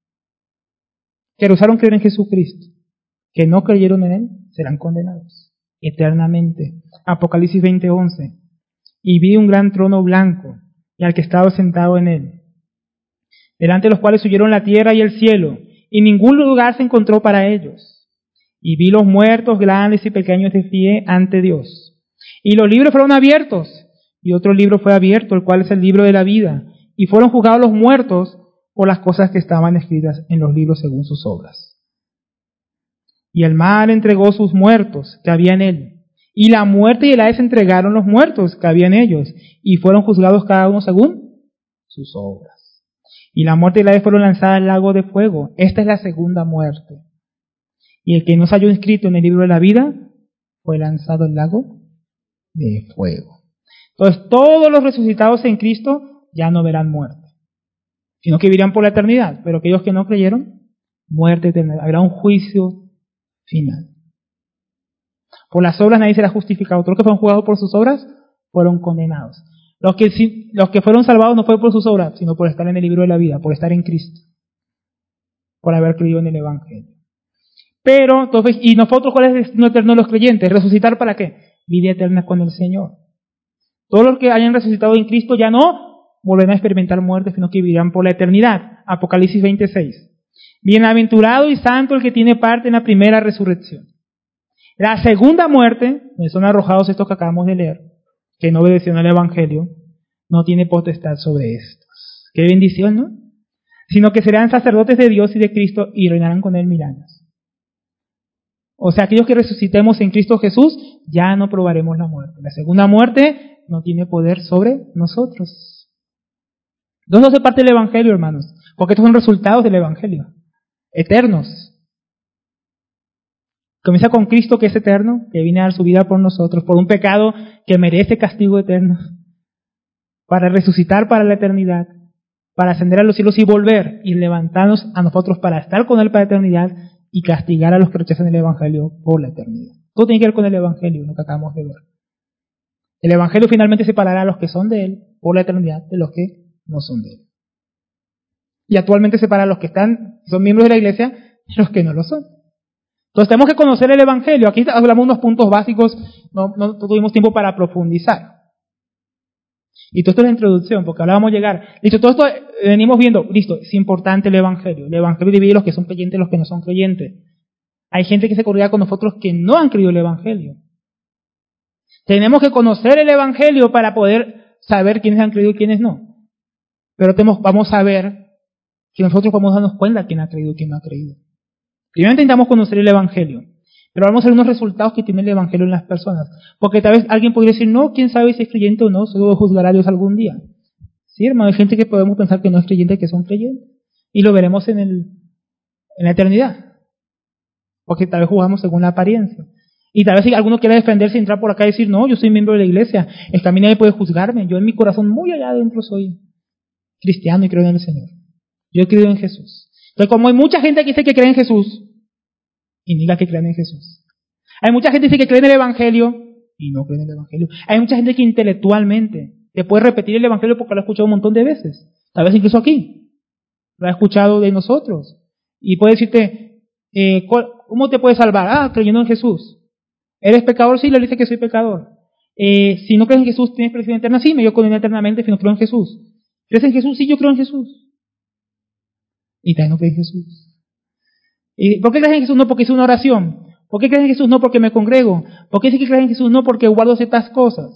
que rehusaron creer en Jesucristo, que no creyeron en Él, serán condenados eternamente. Apocalipsis 20:11. Y vi un gran trono blanco, y al que estaba sentado en él, delante de los cuales huyeron la tierra y el cielo, y ningún lugar se encontró para ellos. Y vi los muertos grandes y pequeños de pie ante Dios. Y los libros fueron abiertos, y otro libro fue abierto, el cual es el libro de la vida, y fueron juzgados los muertos por las cosas que estaban escritas en los libros según sus obras. Y el mar entregó sus muertos que había en él, y la muerte y el Hades entregaron los muertos que había en ellos, y fueron juzgados cada uno según sus obras. Y la muerte y el Hades fueron lanzadas al lago de fuego. Esta es la segunda muerte. Y el que no se halló inscrito en el libro de la vida fue lanzado al lago de fuego. Entonces todos los resucitados en Cristo ya no verán muerte, sino que vivirán por la eternidad. Pero aquellos que no creyeron, muerte eterna. Habrá un juicio final. Por las obras nadie será justificado. Todos los que fueron juzgados por sus obras fueron condenados. Los que fueron salvados no fue por sus obras, sino por estar en el libro de la vida, por estar en Cristo, por haber creído en el Evangelio. Pero, entonces, ¿y nosotros cuál es el destino eterno de los creyentes? ¿Resucitar para qué? Vida eterna con el Señor. Todos los que hayan resucitado en Cristo ya no volverán a experimentar muerte, sino que vivirán por la eternidad. Apocalipsis 20:6. Bienaventurado y santo el que tiene parte en la primera resurrección. La segunda muerte, donde son arrojados estos que acabamos de leer, que no obedecieron al Evangelio, no tiene potestad sobre estos. Qué bendición, ¿no? Sino que serán sacerdotes de Dios y de Cristo y reinarán con Él 1000 años. O sea, aquellos que resucitemos en Cristo Jesús, ya no probaremos la muerte. La segunda muerte no tiene poder sobre nosotros. ¿Dónde hace parte del Evangelio, hermanos? Porque estos son resultados del Evangelio. Eternos. Comienza con Cristo, que es eterno, que viene a dar su vida por nosotros, por un pecado que merece castigo eterno, para resucitar para la eternidad, para ascender a los cielos y volver y levantarnos a nosotros para estar con Él para la eternidad y castigar a los que rechazan el Evangelio por la eternidad. Todo tiene que ver con el Evangelio, lo que acabamos de ver. El Evangelio finalmente separará a los que son de Él por la eternidad de los que no son de Él. Y actualmente separa a los que son miembros de la iglesia de los que no lo son. Entonces tenemos que conocer el Evangelio. Aquí hablamos unos puntos básicos, no tuvimos tiempo para profundizar. Y todo esto es la introducción, porque hablábamos de llegar. Listo, todo esto venimos viendo. Listo, es importante el Evangelio. El Evangelio divide los que son creyentes y los que no son creyentes. Hay gente que se corría con nosotros que no han creído el Evangelio. Tenemos que conocer el Evangelio para poder saber quiénes han creído y quiénes no. Pero vamos a ver que nosotros vamos a darnos cuenta quién ha creído y quién no ha creído. Primero intentamos conocer el Evangelio, pero vamos a ver unos resultados que tiene el Evangelio en las personas. Porque tal vez alguien podría decir, no, quién sabe si es creyente o no, seguro juzgará a Dios algún día. Sí, hermano, hay gente que podemos pensar que no es creyente, que son creyentes. Y lo veremos en la eternidad. Porque tal vez juzgamos según la apariencia. Y tal vez si alguno quiera defenderse y entrar por acá y decir, no, yo soy miembro de la iglesia, el camino nadie puede juzgarme, yo en mi corazón muy allá adentro soy cristiano y creo en el Señor. Yo he creído en Jesús. Entonces, como hay mucha gente que dice que cree en Jesús, y diga que creen en Jesús. Hay mucha gente que dice que cree en el Evangelio, y no cree en el Evangelio. Hay mucha gente que intelectualmente te puede repetir el Evangelio porque lo ha escuchado un montón de veces. Tal vez incluso aquí. Lo ha escuchado de nosotros. Y puede decirte, ¿cómo te puedes salvar? Creyendo en Jesús. ¿Eres pecador? Sí, le dice que soy pecador. Si no crees en Jesús, ¿tienes felicidad eterna? Sí, me yo condeno eternamente si no creo en Jesús. ¿Crees en Jesús? Sí, yo creo en Jesús. Y también no crees en Jesús. ¿Por qué crees en Jesús? No porque hice una oración. ¿Por qué crees en Jesús? No porque me congrego. ¿Por qué sí que crees en Jesús? No porque guardo ciertas cosas.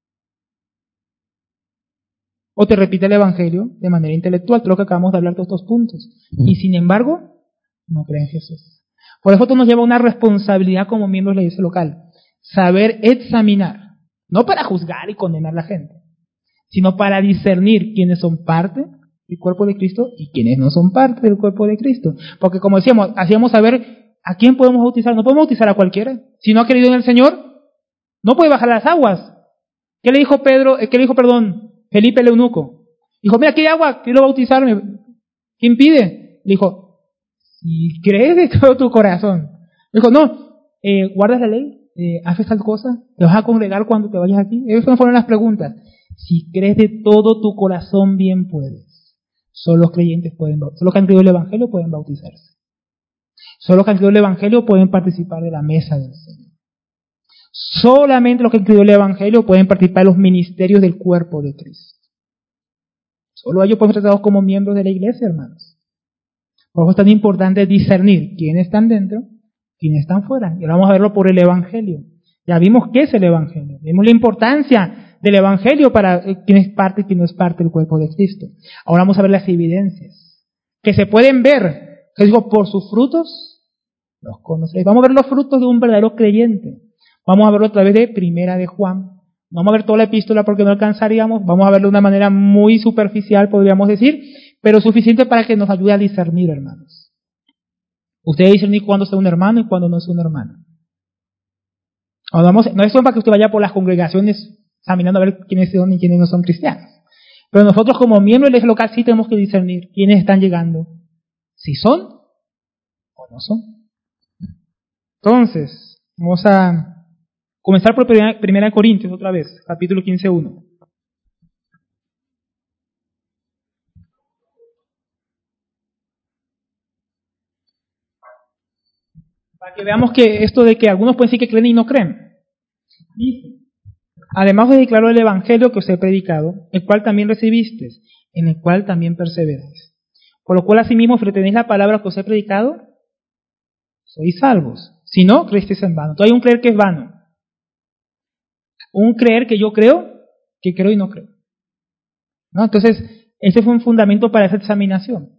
O te repite el Evangelio de manera intelectual, creo que acabamos de hablar de estos puntos. Y sin embargo, no crees en Jesús. Por eso esto nos lleva a una responsabilidad como miembros de la iglesia local. saber examinar, no para juzgar y condenar a la gente, sino para discernir quiénes son parte del cuerpo de Cristo y quiénes no son parte del cuerpo de Cristo. Porque como decíamos, hacíamos saber a quién podemos bautizar. No podemos bautizar a cualquiera. Si no ha creído en el Señor, no puede bajar las aguas. ¿Qué le dijo Felipe el eunuco? Dijo, mira, aquí hay agua, quiero bautizarme. ¿Qué impide? Le dijo, si crees de todo tu corazón. Le dijo, no, guardas la ley, haces tal cosa, te vas a congregar cuando te vayas aquí. Esas fueron las preguntas. Si crees de todo tu corazón, bien puedes. Solo los creyentes solo los que han creído el Evangelio pueden bautizarse. Solo los que han creído el Evangelio pueden participar de la mesa del Señor. Solamente los que han creído el Evangelio pueden participar de los ministerios del cuerpo de Cristo. Solo ellos pueden ser tratados como miembros de la iglesia, hermanos. Por eso es tan importante discernir quiénes están dentro, quiénes están fuera. Y ahora vamos a verlo por el Evangelio. Ya vimos qué es el Evangelio. Vimos la importancia del Evangelio para quién es parte y quién no es parte del cuerpo de Cristo. Ahora vamos a ver las evidencias que se pueden ver. Que digo, por sus frutos los conoceréis. Vamos a ver los frutos de un verdadero creyente. Vamos a verlo a través de Primera de Juan. Vamos a ver toda la epístola porque no alcanzaríamos. Vamos a verlo de una manera muy superficial, podríamos decir, pero suficiente para que nos ayude a discernir, hermanos. Ustedes discernir cuándo es un hermano y cuándo no es un hermano. No es para que usted vaya por las congregaciones examinando a ver quiénes son y quiénes no son cristianos. Pero nosotros como miembros de la iglesia local sí tenemos que discernir quiénes están llegando. Si son o no son. Entonces, vamos a comenzar por 1 Corintios otra vez, capítulo 15:1. Para que veamos que esto de que algunos pueden decir que creen y no creen. Dice, además os declaro el evangelio que os he predicado, el cual también recibisteis, en el cual también perseveráis. Por lo cual asimismo, si retenéis la palabra que os he predicado, sois salvos. Si no, creéis en vano. Entonces hay un creer que es vano. Un creer que yo creo, que creo y no creo. ¿No? Entonces, ese fue un fundamento para esa examinación.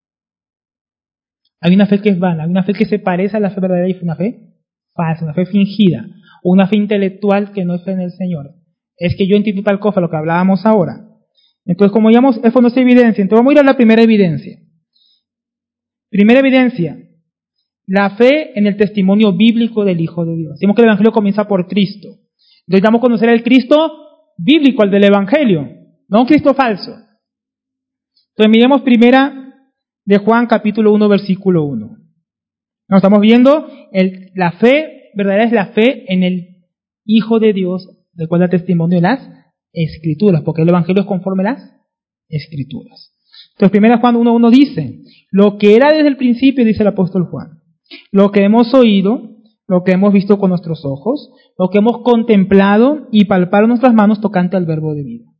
Hay una fe que es vana, hay una fe que se parece a la fe verdadera y una fe falsa, una fe fingida, o una fe intelectual que no es fe en el Señor. Es que yo entiendo tal cosa, lo que hablábamos ahora. Entonces, como llamamos, eso no es evidencia. Entonces vamos a ir a la primera evidencia. Primera evidencia, la fe en el testimonio bíblico del Hijo de Dios. Decimos que el Evangelio comienza por Cristo. Entonces vamos a conocer el Cristo bíblico, el del Evangelio, no un Cristo falso. Entonces miremos primera de Juan capítulo 1 versículo 1. Nos estamos viendo, la fe verdadera es la fe en el Hijo de Dios, del cual da testimonio de las Escrituras, porque el Evangelio es conforme a las Escrituras. Entonces primera Juan 1:1 dice, lo que era desde el principio, dice el apóstol Juan, lo que hemos oído, lo que hemos visto con nuestros ojos, lo que hemos contemplado y palpado en nuestras manos tocante al verbo de vida.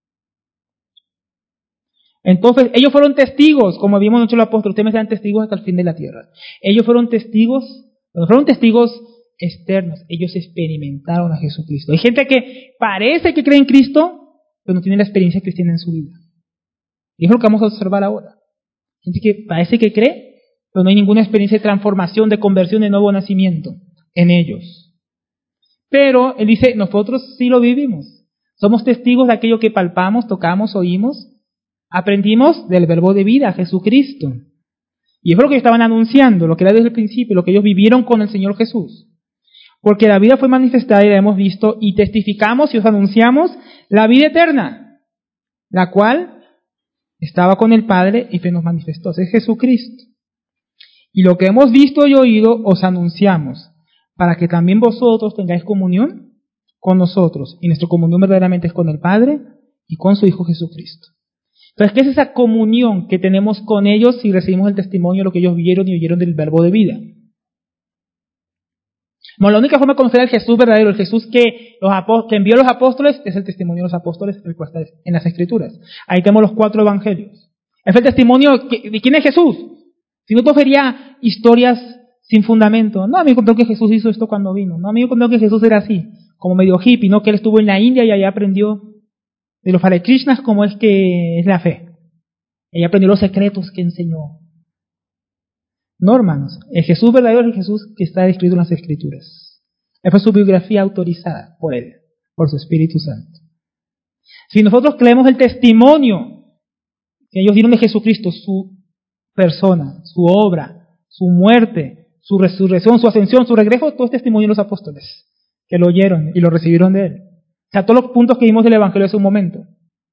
Entonces, ellos fueron testigos, como habíamos dicho el apóstol, ustedes me serán testigos hasta el fin de la tierra. Ellos fueron testigos, no fueron testigos externos, ellos experimentaron a Jesucristo. Hay gente que parece que cree en Cristo, pero no tiene la experiencia cristiana en su vida. Y es lo que vamos a observar ahora. Gente que parece que cree, pero no hay ninguna experiencia de transformación, de conversión, de nuevo nacimiento en ellos. Pero él dice, nosotros sí lo vivimos. Somos testigos de aquello que palpamos, tocamos, oímos. Aprendimos del verbo de vida, Jesucristo. Y es lo que estaban anunciando, lo que era desde el principio, lo que ellos vivieron con el Señor Jesús. Porque la vida fue manifestada y la hemos visto y testificamos y os anunciamos la vida eterna, la cual estaba con el Padre y se nos manifestó. Es Jesucristo. Y lo que hemos visto y oído os anunciamos, para que también vosotros tengáis comunión con nosotros. Y nuestra comunión verdaderamente es con el Padre y con su Hijo Jesucristo. Entonces, ¿qué es esa comunión que tenemos con ellos si recibimos el testimonio de lo que ellos vieron y oyeron del verbo de vida? Bueno, la única forma de conocer al Jesús verdadero, el Jesús que envió a los apóstoles, es el testimonio de los apóstoles en las Escrituras. Ahí tenemos los 4 evangelios. Es el testimonio de quién es Jesús. Si no, todo sería historias sin fundamento. No, a mí me contó que Jesús hizo esto cuando vino. No, a mí me contó que Jesús era así, como medio hippie, ¿no? Que él estuvo en la India y allá aprendió de los Hare Krishnas cómo es que es la fe. Ella aprendió los secretos que enseñó. No, hermanos, el Jesús verdadero es el Jesús que está descrito en las Escrituras. Esa fue su biografía autorizada por Él, por su Espíritu Santo. Si nosotros creemos el testimonio que ellos dieron de Jesucristo, su persona, su obra, su muerte, su resurrección, su ascensión, su regreso, todo es testimonio de los apóstoles que lo oyeron y lo recibieron de Él. O sea, todos los puntos que vimos del Evangelio hace un momento.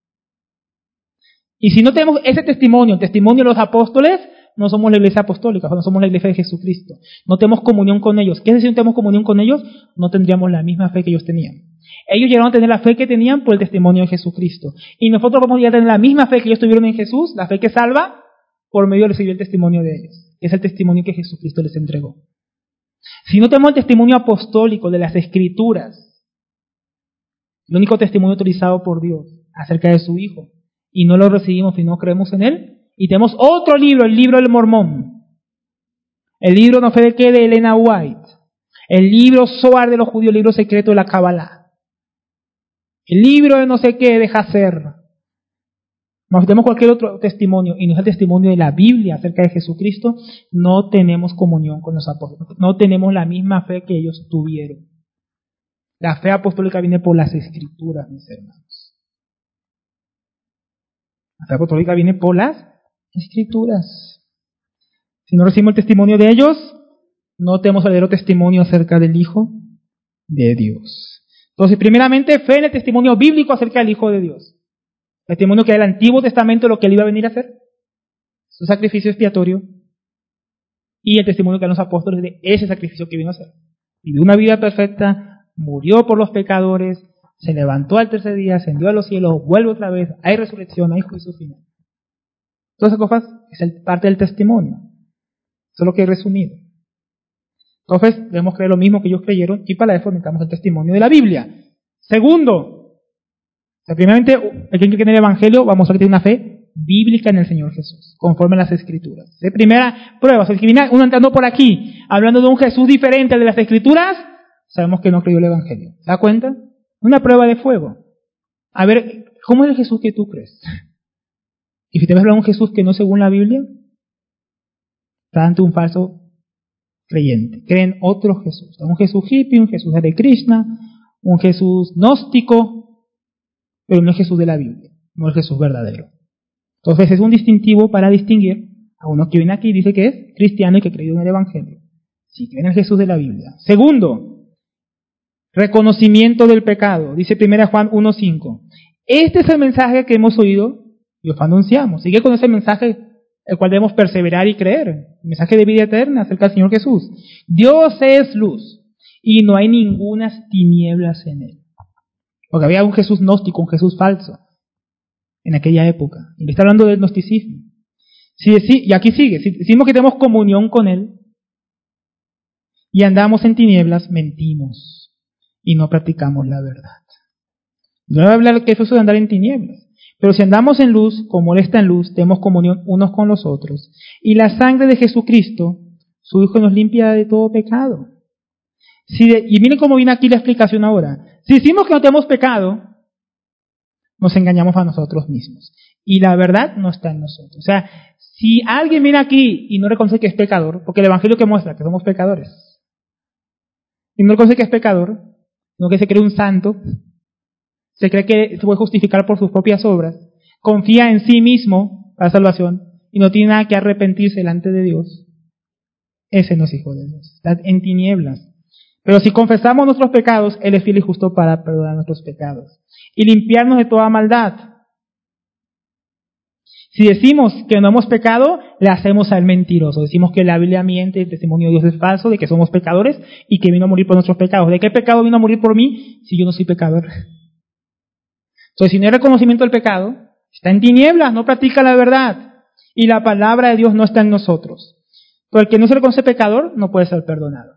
Y si no tenemos ese testimonio, el testimonio de los apóstoles, no somos la iglesia apostólica, no somos la iglesia de Jesucristo. No tenemos comunión con ellos. ¿Qué es decir, no tenemos comunión con ellos? No tendríamos la misma fe que ellos tenían. Ellos llegaron a tener la fe que tenían por el testimonio de Jesucristo. Y nosotros vamos a llegar a tener la misma fe que ellos tuvieron en Jesús, la fe que salva, por medio de recibir el testimonio de ellos. Es el testimonio que Jesucristo les entregó. Si no tenemos el testimonio apostólico de las Escrituras, el único testimonio autorizado por Dios acerca de su Hijo, y no lo recibimos y no creemos en Él, y tenemos otro libro, el libro del Mormón, el libro no sé de qué de Elena White, el libro Zohar de los judíos, el libro secreto de la Kabbalah, el libro de no sé qué de Hazer. Nos tenemos cualquier otro testimonio y no es el testimonio de la Biblia acerca de Jesucristo, no tenemos comunión con los apóstoles, no tenemos la misma fe que ellos tuvieron. La fe apostólica viene por las Escrituras, mis hermanos. La fe apostólica viene por las Escrituras. Si no recibimos el testimonio de ellos, no tenemos verdadero testimonio acerca del Hijo de Dios. Entonces, primeramente, fe en el testimonio bíblico acerca del Hijo de Dios. El testimonio que hay en el Antiguo Testamento de lo que Él iba a venir a hacer, su sacrificio expiatorio, y el testimonio que hay en los apóstoles de ese sacrificio que vino a hacer. Vivió una vida perfecta, murió por los pecadores, se levantó al tercer día, ascendió a los cielos, vuelve otra vez, hay resurrección, hay juicio final. Todas esas cosas es parte del testimonio. Eso es lo que he resumido. Entonces, debemos creer lo mismo que ellos creyeron y para eso necesitamos el testimonio de la Biblia. Segundo, primeramente, el que tiene el Evangelio, vamos a ver que tiene una fe bíblica en el Señor Jesús, conforme a las Escrituras. Primera prueba, el que viene uno entrando por aquí, hablando de un Jesús diferente al de las Escrituras, sabemos que no creyó el Evangelio. ¿Se da cuenta? Una prueba de fuego. A ver, ¿cómo es el Jesús que tú crees? Y si te ves hablar de un Jesús que no según la Biblia, está ante un falso creyente. Creen otro Jesús. Un Jesús hippie, un Jesús de Krishna, un Jesús gnóstico, pero no es Jesús de la Biblia, no es Jesús verdadero. Entonces es un distintivo para distinguir a uno que viene aquí y dice que es cristiano y que cree en el Evangelio. Si cree en el Jesús de la Biblia. Segundo, reconocimiento del pecado. Dice 1 Juan 1:5. Este es el mensaje que hemos oído y os anunciamos. Sigue con ese mensaje, el cual debemos perseverar y creer. El mensaje de vida eterna acerca del Señor Jesús. Dios es luz y no hay ningunas tinieblas en Él. Porque había un Jesús gnóstico, un Jesús falso en aquella época. Y le está hablando del gnosticismo. Y aquí sigue. Si decimos que tenemos comunión con Él y andamos en tinieblas, mentimos y no practicamos la verdad. No voy a hablar que eso es andar en tinieblas. Pero si andamos en luz, como Él está en luz, tenemos comunión unos con los otros. Y la sangre de Jesucristo, su Hijo, nos limpia de todo pecado. Y miren cómo viene aquí la explicación ahora. Si decimos que no tenemos pecado, nos engañamos a nosotros mismos. Y la verdad no está en nosotros. O sea, si alguien viene aquí y no reconoce que es pecador, porque el Evangelio que muestra que somos pecadores, y no reconoce que es pecador, sino que se cree un santo, se cree que se puede justificar por sus propias obras, confía en sí mismo para salvación y no tiene nada que arrepentirse delante de Dios, ese no es hijo de Dios, está en tinieblas. Pero si confesamos nuestros pecados, Él es fiel y justo para perdonar nuestros pecados y limpiarnos de toda maldad. Si decimos que no hemos pecado, le hacemos al mentiroso. Decimos que la Biblia miente, el testimonio de Dios es falso, de que somos pecadores y que vino a morir por nuestros pecados. ¿De qué pecado vino a morir por mí si yo no soy pecador? Entonces, si no hay reconocimiento del pecado, está en tinieblas, no practica la verdad. Y la palabra de Dios no está en nosotros. Pero el que no se reconoce pecador no puede ser perdonado.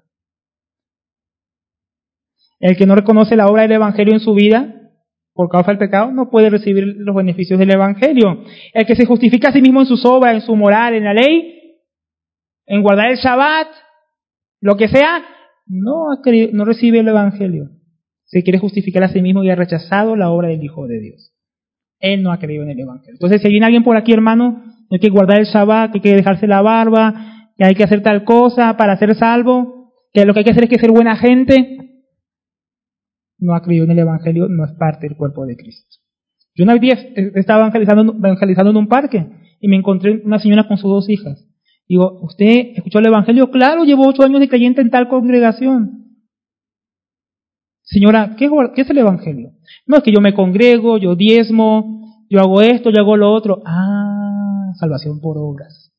El que no reconoce la obra del Evangelio en su vida, por causa del pecado, no puede recibir los beneficios del Evangelio. El que se justifica a sí mismo en sus obras, en su moral, en la ley, en guardar el Shabbat, lo que sea, no recibe el Evangelio. Se quiere justificar a sí mismo y ha rechazado la obra del Hijo de Dios. Él no ha creído en el Evangelio. Entonces, si viene alguien por aquí, hermano, hay que guardar el Shabbat, que hay que dejarse la barba, que hay que hacer tal cosa para ser salvo, que lo que hay que hacer es que ser buena gente, no ha creído en el Evangelio, no es parte del cuerpo de Cristo. Yo una vez estaba evangelizando en un parque y me encontré una señora con sus 2 hijas. Digo, ¿usted escuchó el Evangelio? Claro, llevo 8 años de creyente en tal congregación. Señora, ¿qué es el Evangelio? No, es que yo me congrego, yo diezmo, yo hago esto, yo hago lo otro. Ah, salvación por obras.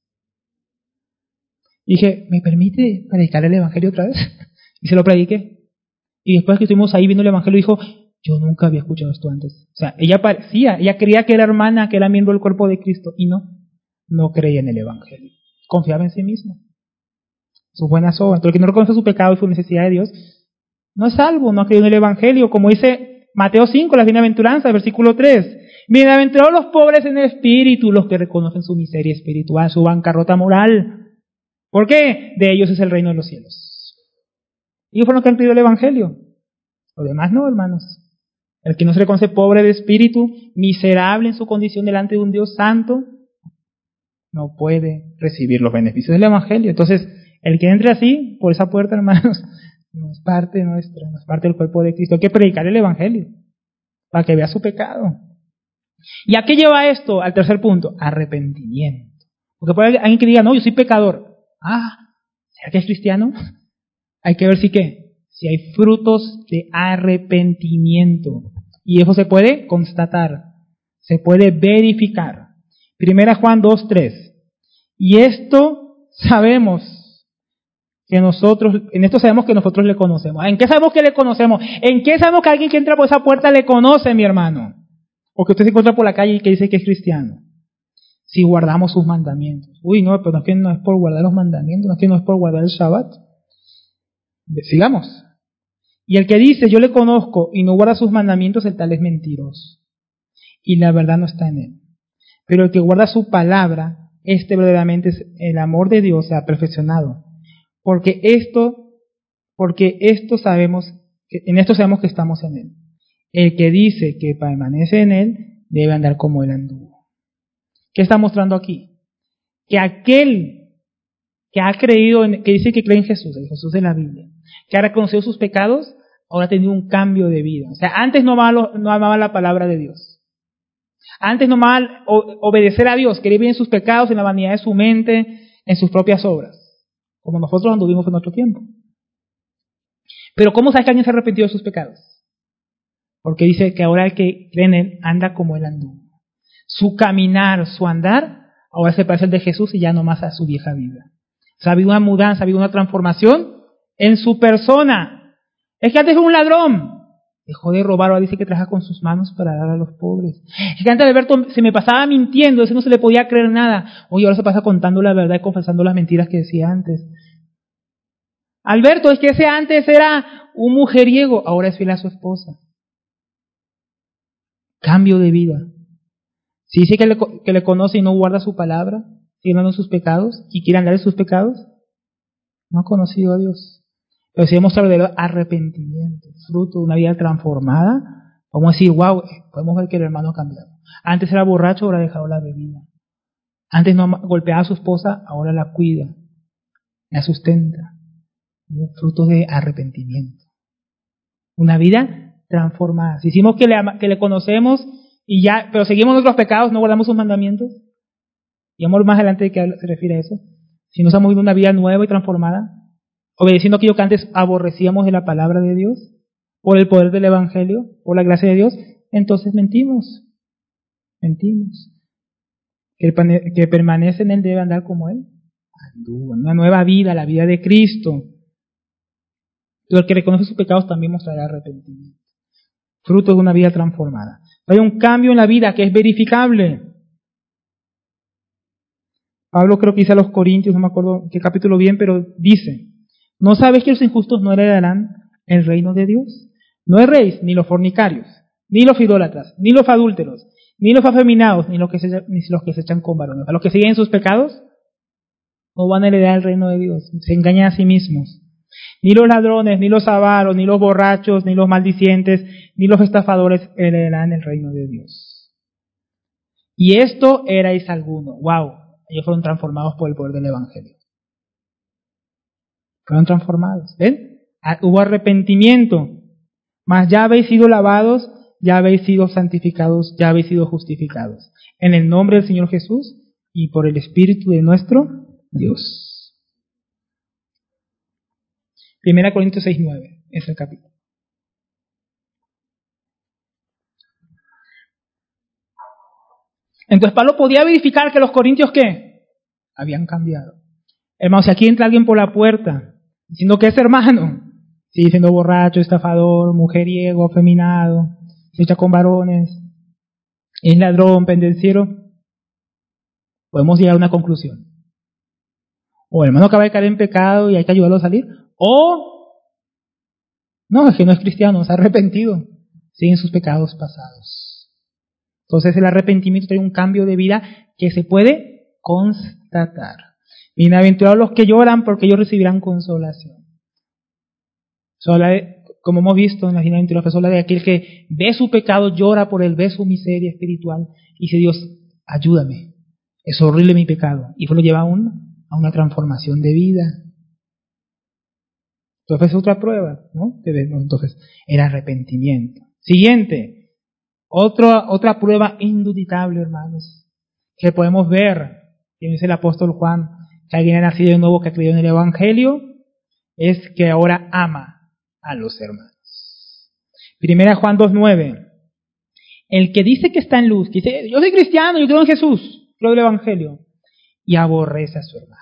Dije, ¿me permite predicar el Evangelio otra vez? Y se lo prediqué. Y después que estuvimos ahí viendo el Evangelio, dijo, yo nunca había escuchado esto antes. O sea, ella creía que era hermana, que era miembro del cuerpo de Cristo, y no creía en el Evangelio. Confiaba en sí misma, sus buenas obras. Entonces, el que no reconoce su pecado y su necesidad de Dios, no es salvo, no ha creído en el Evangelio. Como dice Mateo 5, las bienaventuranzas, versículo 3. Bienaventurados los pobres en el espíritu, los que reconocen su miseria espiritual, su bancarrota moral. ¿Por qué? De ellos es el reino de los cielos. Ellos fueron los que han creído el Evangelio. Los demás no, hermanos. El que no se reconoce pobre de espíritu, miserable en su condición delante de un Dios santo, no puede recibir los beneficios del Evangelio. Entonces, el que entre así, por esa puerta, hermanos, no es parte nuestra, no es parte del cuerpo de Cristo. Hay que predicar el Evangelio para que vea su pecado. ¿Y a qué lleva esto? Al tercer punto, arrepentimiento. Porque puede haber alguien que diga, no, yo soy pecador. Ah, ¿será que es cristiano? Hay que ver si hay frutos de arrepentimiento. Y eso se puede constatar, se puede verificar. 1 Juan 2:3. Y esto sabemos que en esto sabemos que nosotros le conocemos. ¿En qué sabemos que le conocemos? ¿En qué sabemos que alguien que entra por esa puerta le conoce, mi hermano? O que usted se encuentra por la calle y que dice que es cristiano. Si guardamos sus mandamientos. Uy, no, pero es que no es por guardar los mandamientos, no es que no es por guardar el Shabbat. Sigamos. Y el que dice, yo le conozco y no guarda sus mandamientos, el tal es mentiroso. Y la verdad no está en él. Pero el que guarda su palabra, verdaderamente es el amor de Dios, se ha perfeccionado. Porque en esto sabemos que estamos en él. El que dice que permanece en él, debe andar como él anduvo. ¿Qué está mostrando aquí? Que aquel que ha creído, que dice que cree en Jesús, el Jesús de la Biblia, que ha reconocido sus pecados, ahora ha tenido un cambio de vida. O sea, antes no amaba la palabra de Dios. Antes no amaba obedecer a Dios, quería vivir en sus pecados, en la vanidad de su mente, en sus propias obras, como nosotros anduvimos en nuestro tiempo. Pero ¿cómo sabes que alguien se ha arrepentido de sus pecados? Porque dice que ahora el que cree en él anda como él anduvo. Su caminar, su andar, ahora se parece al de Jesús y ya no más a su vieja vida. O sea, ha habido una mudanza, ha habido una transformación en su persona. Es que antes era un ladrón. Dejó de robar, ahora dice que trabaja con sus manos para dar a los pobres. Es que antes Alberto se me pasaba mintiendo, ese no se le podía creer nada. Oye, ahora se pasa contando la verdad y confesando las mentiras que decía antes. Alberto, es que ese antes era un mujeriego, ahora es fiel a su esposa. Cambio de vida. Si dice que le conoce y no guarda su palabra, sigue andando en sus pecados y quiere andar en sus pecados, no ha conocido a Dios. Pero si vemos verdadero arrepentimiento, fruto de una vida transformada, vamos a decir, wow, podemos ver que el hermano ha cambiado. Antes era borracho, ahora ha dejado la bebida. Antes no golpeaba a su esposa, ahora la cuida, la sustenta. Frutos de arrepentimiento. Una vida transformada. Si decimos que le conocemos y ya, pero seguimos nuestros pecados, no guardamos sus mandamientos, y vamos más adelante de qué se refiere a eso. Si no estamos viviendo una vida nueva y transformada, obedeciendo aquello que antes aborrecíamos de la palabra de Dios, por el poder del Evangelio, por la gracia de Dios, entonces mentimos. Mentimos. Que permanece en él debe andar como él. Una nueva vida, la vida de Cristo. Y el que reconoce sus pecados también mostrará arrepentimiento. Fruto de una vida transformada. Hay un cambio en la vida que es verificable. Pablo creo que dice a los Corintios, no me acuerdo qué capítulo bien, pero dice, ¿no sabes que los injustos no heredarán el reino de Dios? No erréis ni los fornicarios, ni los idólatras, ni los adúlteros, ni los afeminados, ni los que se echan con varones. A los que siguen en sus pecados no van a heredar el reino de Dios. Se engañan a sí mismos. Ni los ladrones, ni los avaros, ni los borrachos, ni los maldicientes, ni los estafadores heredarán el reino de Dios. Y esto erais alguno. ¡Wow! Ellos fueron transformados por el poder del Evangelio. Fueron transformados. ¿Ven? Hubo arrepentimiento. Mas ya habéis sido lavados, ya habéis sido santificados, ya habéis sido justificados. En el nombre del Señor Jesús y por el Espíritu de nuestro Dios. 1 Corintios 6:9 es el capítulo. Entonces Pablo podía verificar que los corintios, ¿qué? Habían cambiado. Hermanos, si aquí entra alguien por la puerta diciendo que es hermano, sigue siendo borracho, estafador, mujeriego, afeminado, se echa con varones, es ladrón, pendenciero, podemos llegar a una conclusión. O el hermano acaba de caer en pecado y hay que ayudarlo a salir, o no, es que no es cristiano, se ha arrepentido, siguen sus pecados pasados. Entonces el arrepentimiento trae un cambio de vida que se puede constatar. Bienaventurados los que lloran, porque ellos recibirán consolación. Como hemos visto en la bienaventuranza, habla de aquel que ve su pecado, llora por él, ve su miseria espiritual y dice: Dios, ayúdame, es horrible mi pecado. Y eso lo lleva a una transformación de vida. Entonces es otra prueba, ¿no? Entonces, el arrepentimiento. Siguiente, otra prueba indudable, hermanos, que podemos ver, que dice el apóstol Juan, que alguien ha nacido de nuevo, que ha creído en el Evangelio, es que ahora ama a los hermanos. 1 Juan 2:9. El que dice que está en luz, que dice: yo soy cristiano, yo creo en Jesús, creo en el Evangelio, y aborrece a su hermano,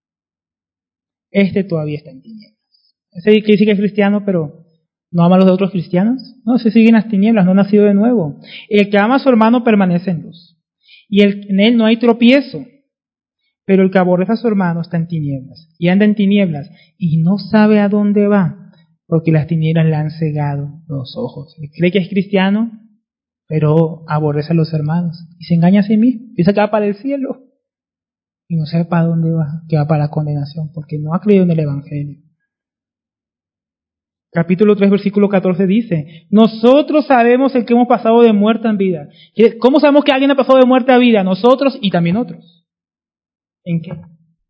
este todavía está en tinieblas. Ese que dice que es cristiano, pero no ama a los otros cristianos, no, se sigue en las tinieblas, no ha nacido de nuevo. El que ama a su hermano permanece en luz, y en él no hay tropiezo. Pero el que aborrece a su hermano está en tinieblas, y anda en tinieblas, y no sabe a dónde va, porque las tinieblas le han cegado los ojos. Él cree que es cristiano, pero aborrece a los hermanos, y se engaña a sí mismo, piensa que va para el cielo, y no sabe para dónde va, que va para la condenación, porque no ha creído en el Evangelio. Capítulo 3, versículo 14 dice: nosotros sabemos el que hemos pasado de muerte en vida. ¿Cómo sabemos que alguien ha pasado de muerte a vida? Nosotros y también otros. ¿En qué?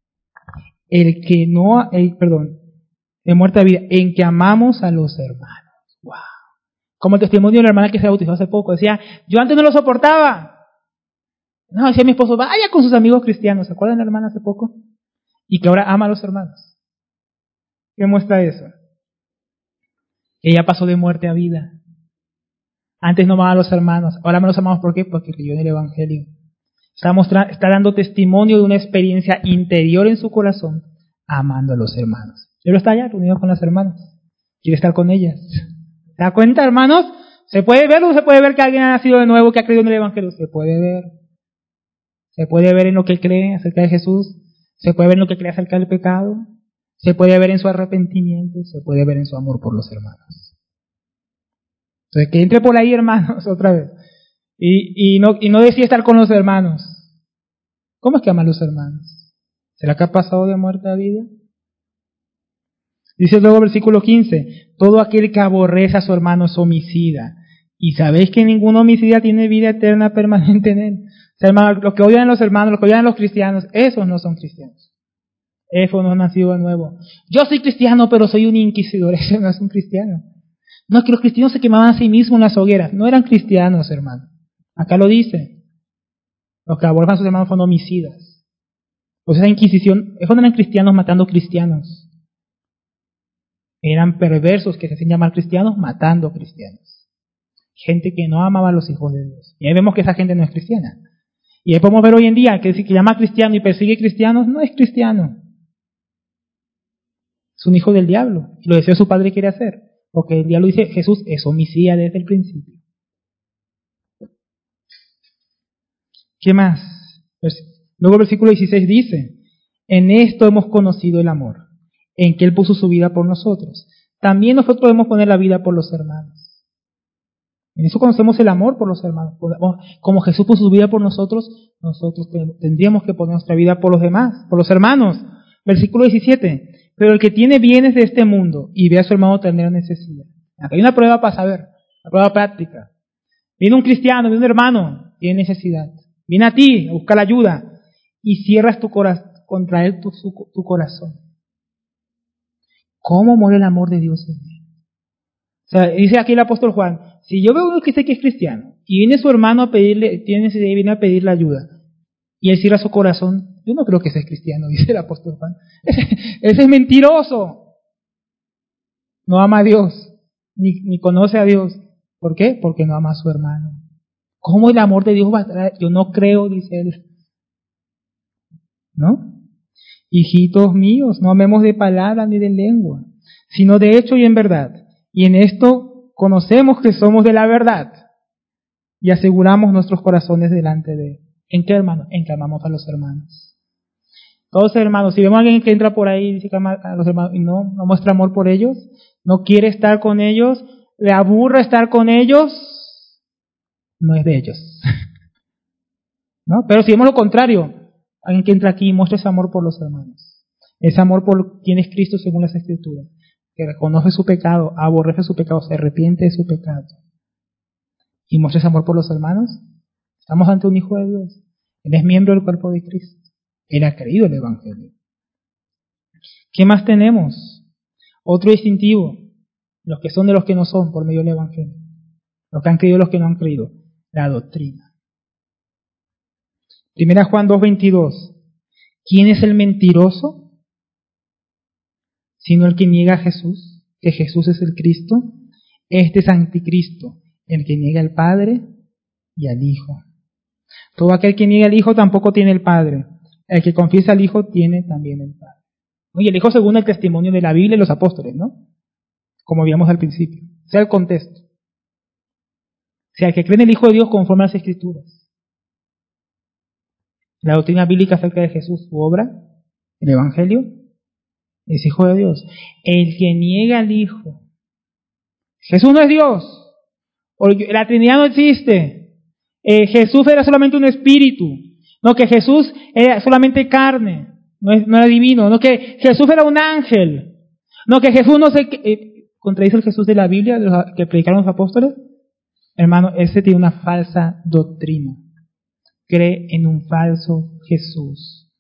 De muerte a vida, en que amamos a los hermanos. Wow. Como el testimonio de la hermana que se bautizó hace poco, decía: yo antes no lo soportaba. No, decía mi esposo, vaya con sus amigos cristianos. ¿Se acuerdan de la hermana hace poco? Y que ahora ama a los hermanos. ¿Qué muestra eso? Ella pasó de muerte a vida. Antes no amaba a los hermanos, ahora ama a los hermanos. ¿Por qué? Porque creyó en el Evangelio. Está dando testimonio de una experiencia interior en su corazón, amando a los hermanos. Él está allá reunido con las hermanas, quiere estar con ellas. ¿Se da cuenta, hermanos? ¿Se puede ver o no se puede ver que alguien ha nacido de nuevo, que ha creído en el Evangelio? Se puede ver. Se puede ver en lo que cree acerca de Jesús, se puede ver en lo que cree acerca del pecado, se puede ver en su arrepentimiento, se puede ver en su amor por los hermanos. Entonces, que entre por ahí, hermanos, otra vez. Y no decide estar con los hermanos. ¿Cómo es que ama a los hermanos? ¿Será que ha pasado de muerte a vida? Dice luego el versículo 15: todo aquel que aborrece a su hermano es homicida. Y sabéis que ningún homicida tiene vida eterna permanente en él. O sea, hermano, los que odian a los hermanos, los que odian a los cristianos, esos no son cristianos. Esos no han nacido de nuevo. Yo soy cristiano, pero soy un inquisidor. Ese no es un cristiano. No, es que los cristianos se quemaban a sí mismos en las hogueras. No eran cristianos, hermano. Acá lo dice. Los que aborrecen a sus hermanos son homicidas. Pues esa inquisición, esos no eran cristianos matando cristianos. Eran perversos que se hacían llamar cristianos matando cristianos. Gente que no amaba a los hijos de Dios. Y ahí vemos que esa gente no es cristiana. Y ahí podemos ver hoy en día que llama cristiano y persigue cristianos, no es cristiano. Es un hijo del diablo. Y lo deseo su padre quiere hacer. Porque el diablo dice: Jesús es homicida desde el principio. ¿Qué más? Luego el versículo 16 dice: en esto hemos conocido el amor, en que Él puso su vida por nosotros. También nosotros debemos poner la vida por los hermanos. En eso conocemos el amor por los hermanos. Como Jesús puso su vida por nosotros, nosotros tendríamos que poner nuestra vida por los demás, por los hermanos. Versículo 17: pero el que tiene bienes de este mundo y ve a su hermano tener necesidad. Acá hay una prueba para saber, una prueba práctica. Viene un cristiano, viene un hermano, tiene necesidad. Viene a ti a buscar ayuda y cierras tu corazón contra él, tu corazón. ¿Cómo muere el amor de Dios en él? sea, dice aquí el apóstol Juan, si yo veo uno que dice que es cristiano y viene su hermano a pedirle, viene a pedirle ayuda y él cierra su corazón, yo no creo que ese es cristiano, dice el apóstol Juan. Ese es mentiroso. No ama a Dios, ni conoce a Dios. ¿Por qué? Porque no ama a su hermano. ¿Cómo el amor de Dios va a traer? Yo no creo, dice él. ¿No? Hijitos míos, no amemos de palabra ni de lengua, sino de hecho y en verdad. Y en esto conocemos que somos de la verdad y aseguramos nuestros corazones delante de Él. ¿En qué, hermano? En que amamos a los hermanos. Todos hermanos, si vemos a alguien que entra por ahí y dice que ama a los hermanos y no muestra amor por ellos, no quiere estar con ellos, le aburre estar con ellos, no es de ellos. ¿No? Pero si vemos lo contrario, alguien que entra aquí y muestra ese amor por los hermanos, ese amor por quien es Cristo según las Escrituras, que reconoce su pecado, aborrece su pecado, se arrepiente de su pecado y muestra ese amor por los hermanos, estamos ante un hijo de Dios. Él es miembro del cuerpo de Cristo. Él ha creído el Evangelio. ¿Qué más tenemos? Otro distintivo, los que son de los que no son por medio del Evangelio. Los que han creído y los que no han creído. La doctrina. 1 Juan 2:22. ¿Quién es el mentiroso? Sino el que niega a Jesús, que Jesús es el Cristo. Este es anticristo, el que niega al Padre y al Hijo. Todo aquel que niega al Hijo tampoco tiene el Padre. El que confiesa al Hijo tiene también el Padre. Y el Hijo según el testimonio de la Biblia y los apóstoles, ¿no? Como vimos al principio. Sea el contexto. O sea, el que cree en el Hijo de Dios conforme a las Escrituras. La doctrina bíblica acerca de Jesús, su obra, el Evangelio, es Hijo de Dios. El que niega al Hijo. Jesús no es Dios. La Trinidad no existe. Jesús era solamente un espíritu. No que Jesús era solamente carne. No era divino. No que Jesús era un ángel. No que Jesús no se... ¿Contradice el Jesús de la Biblia que predicaron los apóstoles? Hermano, ese tiene una falsa doctrina. Cree en un falso Jesús.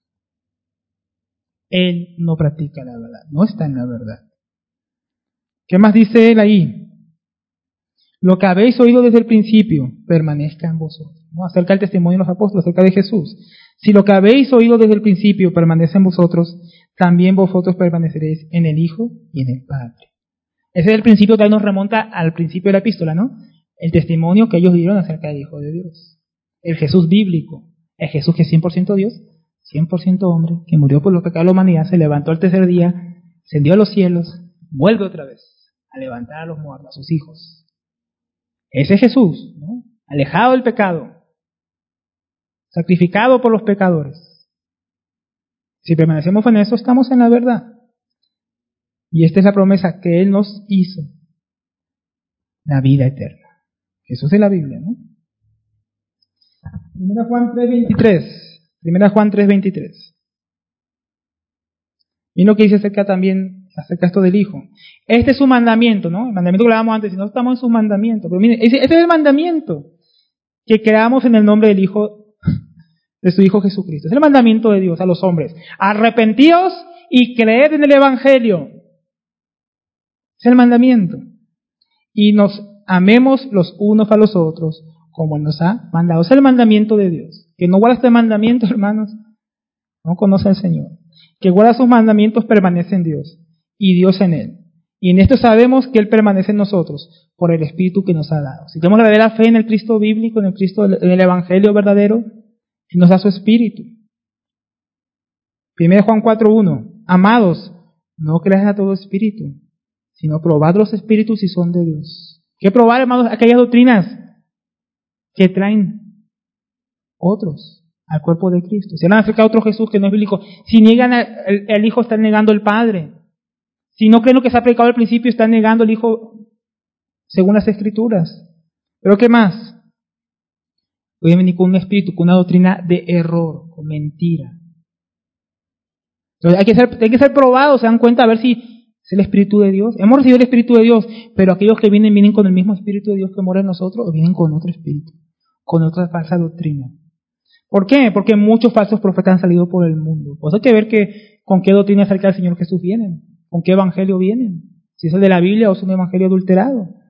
Él no practica la verdad. No está en la verdad. ¿Qué más dice él ahí? Lo que habéis oído desde el principio, permanezca en vosotros. ¿No? Acerca del testimonio de los apóstoles, acerca de Jesús. Si lo que habéis oído desde el principio permanece en vosotros, también vosotros permaneceréis en el Hijo y en el Padre. Ese es el principio que nos remonta al principio de la epístola, ¿no? El testimonio que ellos dieron acerca del Hijo de Dios. El Jesús bíblico. El Jesús que es 100% Dios, 100% hombre, que murió por los pecados de la humanidad, se levantó al tercer día, ascendió a los cielos, vuelve otra vez a levantar a los muertos, a sus hijos. Ese es Jesús, ¿no? Alejado del pecado, sacrificado por los pecadores. Si permanecemos en eso, estamos en la verdad. Y esta es la promesa que Él nos hizo, la vida eterna. Jesús es la Biblia, ¿no? 1 Juan 3:23. 1 Juan 3:23. Y lo que dice acerca esto del Hijo. Este es su mandamiento, ¿no? El mandamiento que hablábamos antes, si no estamos en sus mandamientos. Pero miren, ese es el mandamiento. Que creamos en el nombre del Hijo, de su Hijo Jesucristo. Es el mandamiento de Dios a los hombres. Arrepentíos y creed en el Evangelio. Es el mandamiento. Y nos amemos los unos a los otros como Él nos ha mandado. Es el mandamiento de Dios. Que no guarda este mandamiento, hermanos, no conoce al Señor. Que guarda sus mandamientos permanece en Dios y Dios en Él. Y en esto sabemos que Él permanece en nosotros por el Espíritu que nos ha dado. Si tenemos la verdadera fe en el Cristo bíblico, en el Evangelio verdadero, Él nos da su Espíritu. 1 Juan 4:1. Amados, no creáis a todo espíritu, sino probad los espíritus si son de Dios. ¿Qué probar, hermanos? Aquellas doctrinas que traen otros al cuerpo de Cristo. Si hablan acerca de otro Jesús que no es bíblico, si niegan al Hijo, están negando al Padre. Si no creen lo que se ha predicado al principio, están negando al Hijo según las Escrituras. ¿Pero qué más? Pueden venir con un espíritu, con una doctrina de error, con mentira. Entonces hay que ser probados, se dan cuenta a ver si es el Espíritu de Dios. Hemos recibido el Espíritu de Dios, pero aquellos que vienen con el mismo Espíritu de Dios que mora en nosotros, o vienen con otro espíritu, con otra falsa doctrina. ¿Por qué? Porque muchos falsos profetas han salido por el mundo. Pues hay que ver con qué doctrina acerca del Señor Jesús vienen, con qué evangelio vienen. Si es el de la Biblia o es un evangelio adulterado.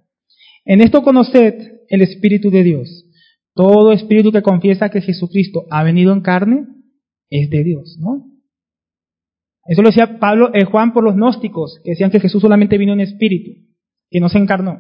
En esto conoced el Espíritu de Dios. Todo espíritu que confiesa que Jesucristo ha venido en carne es de Dios, ¿no? Eso lo decía Juan por los gnósticos, que decían que Jesús solamente vino en espíritu, que no se encarnó.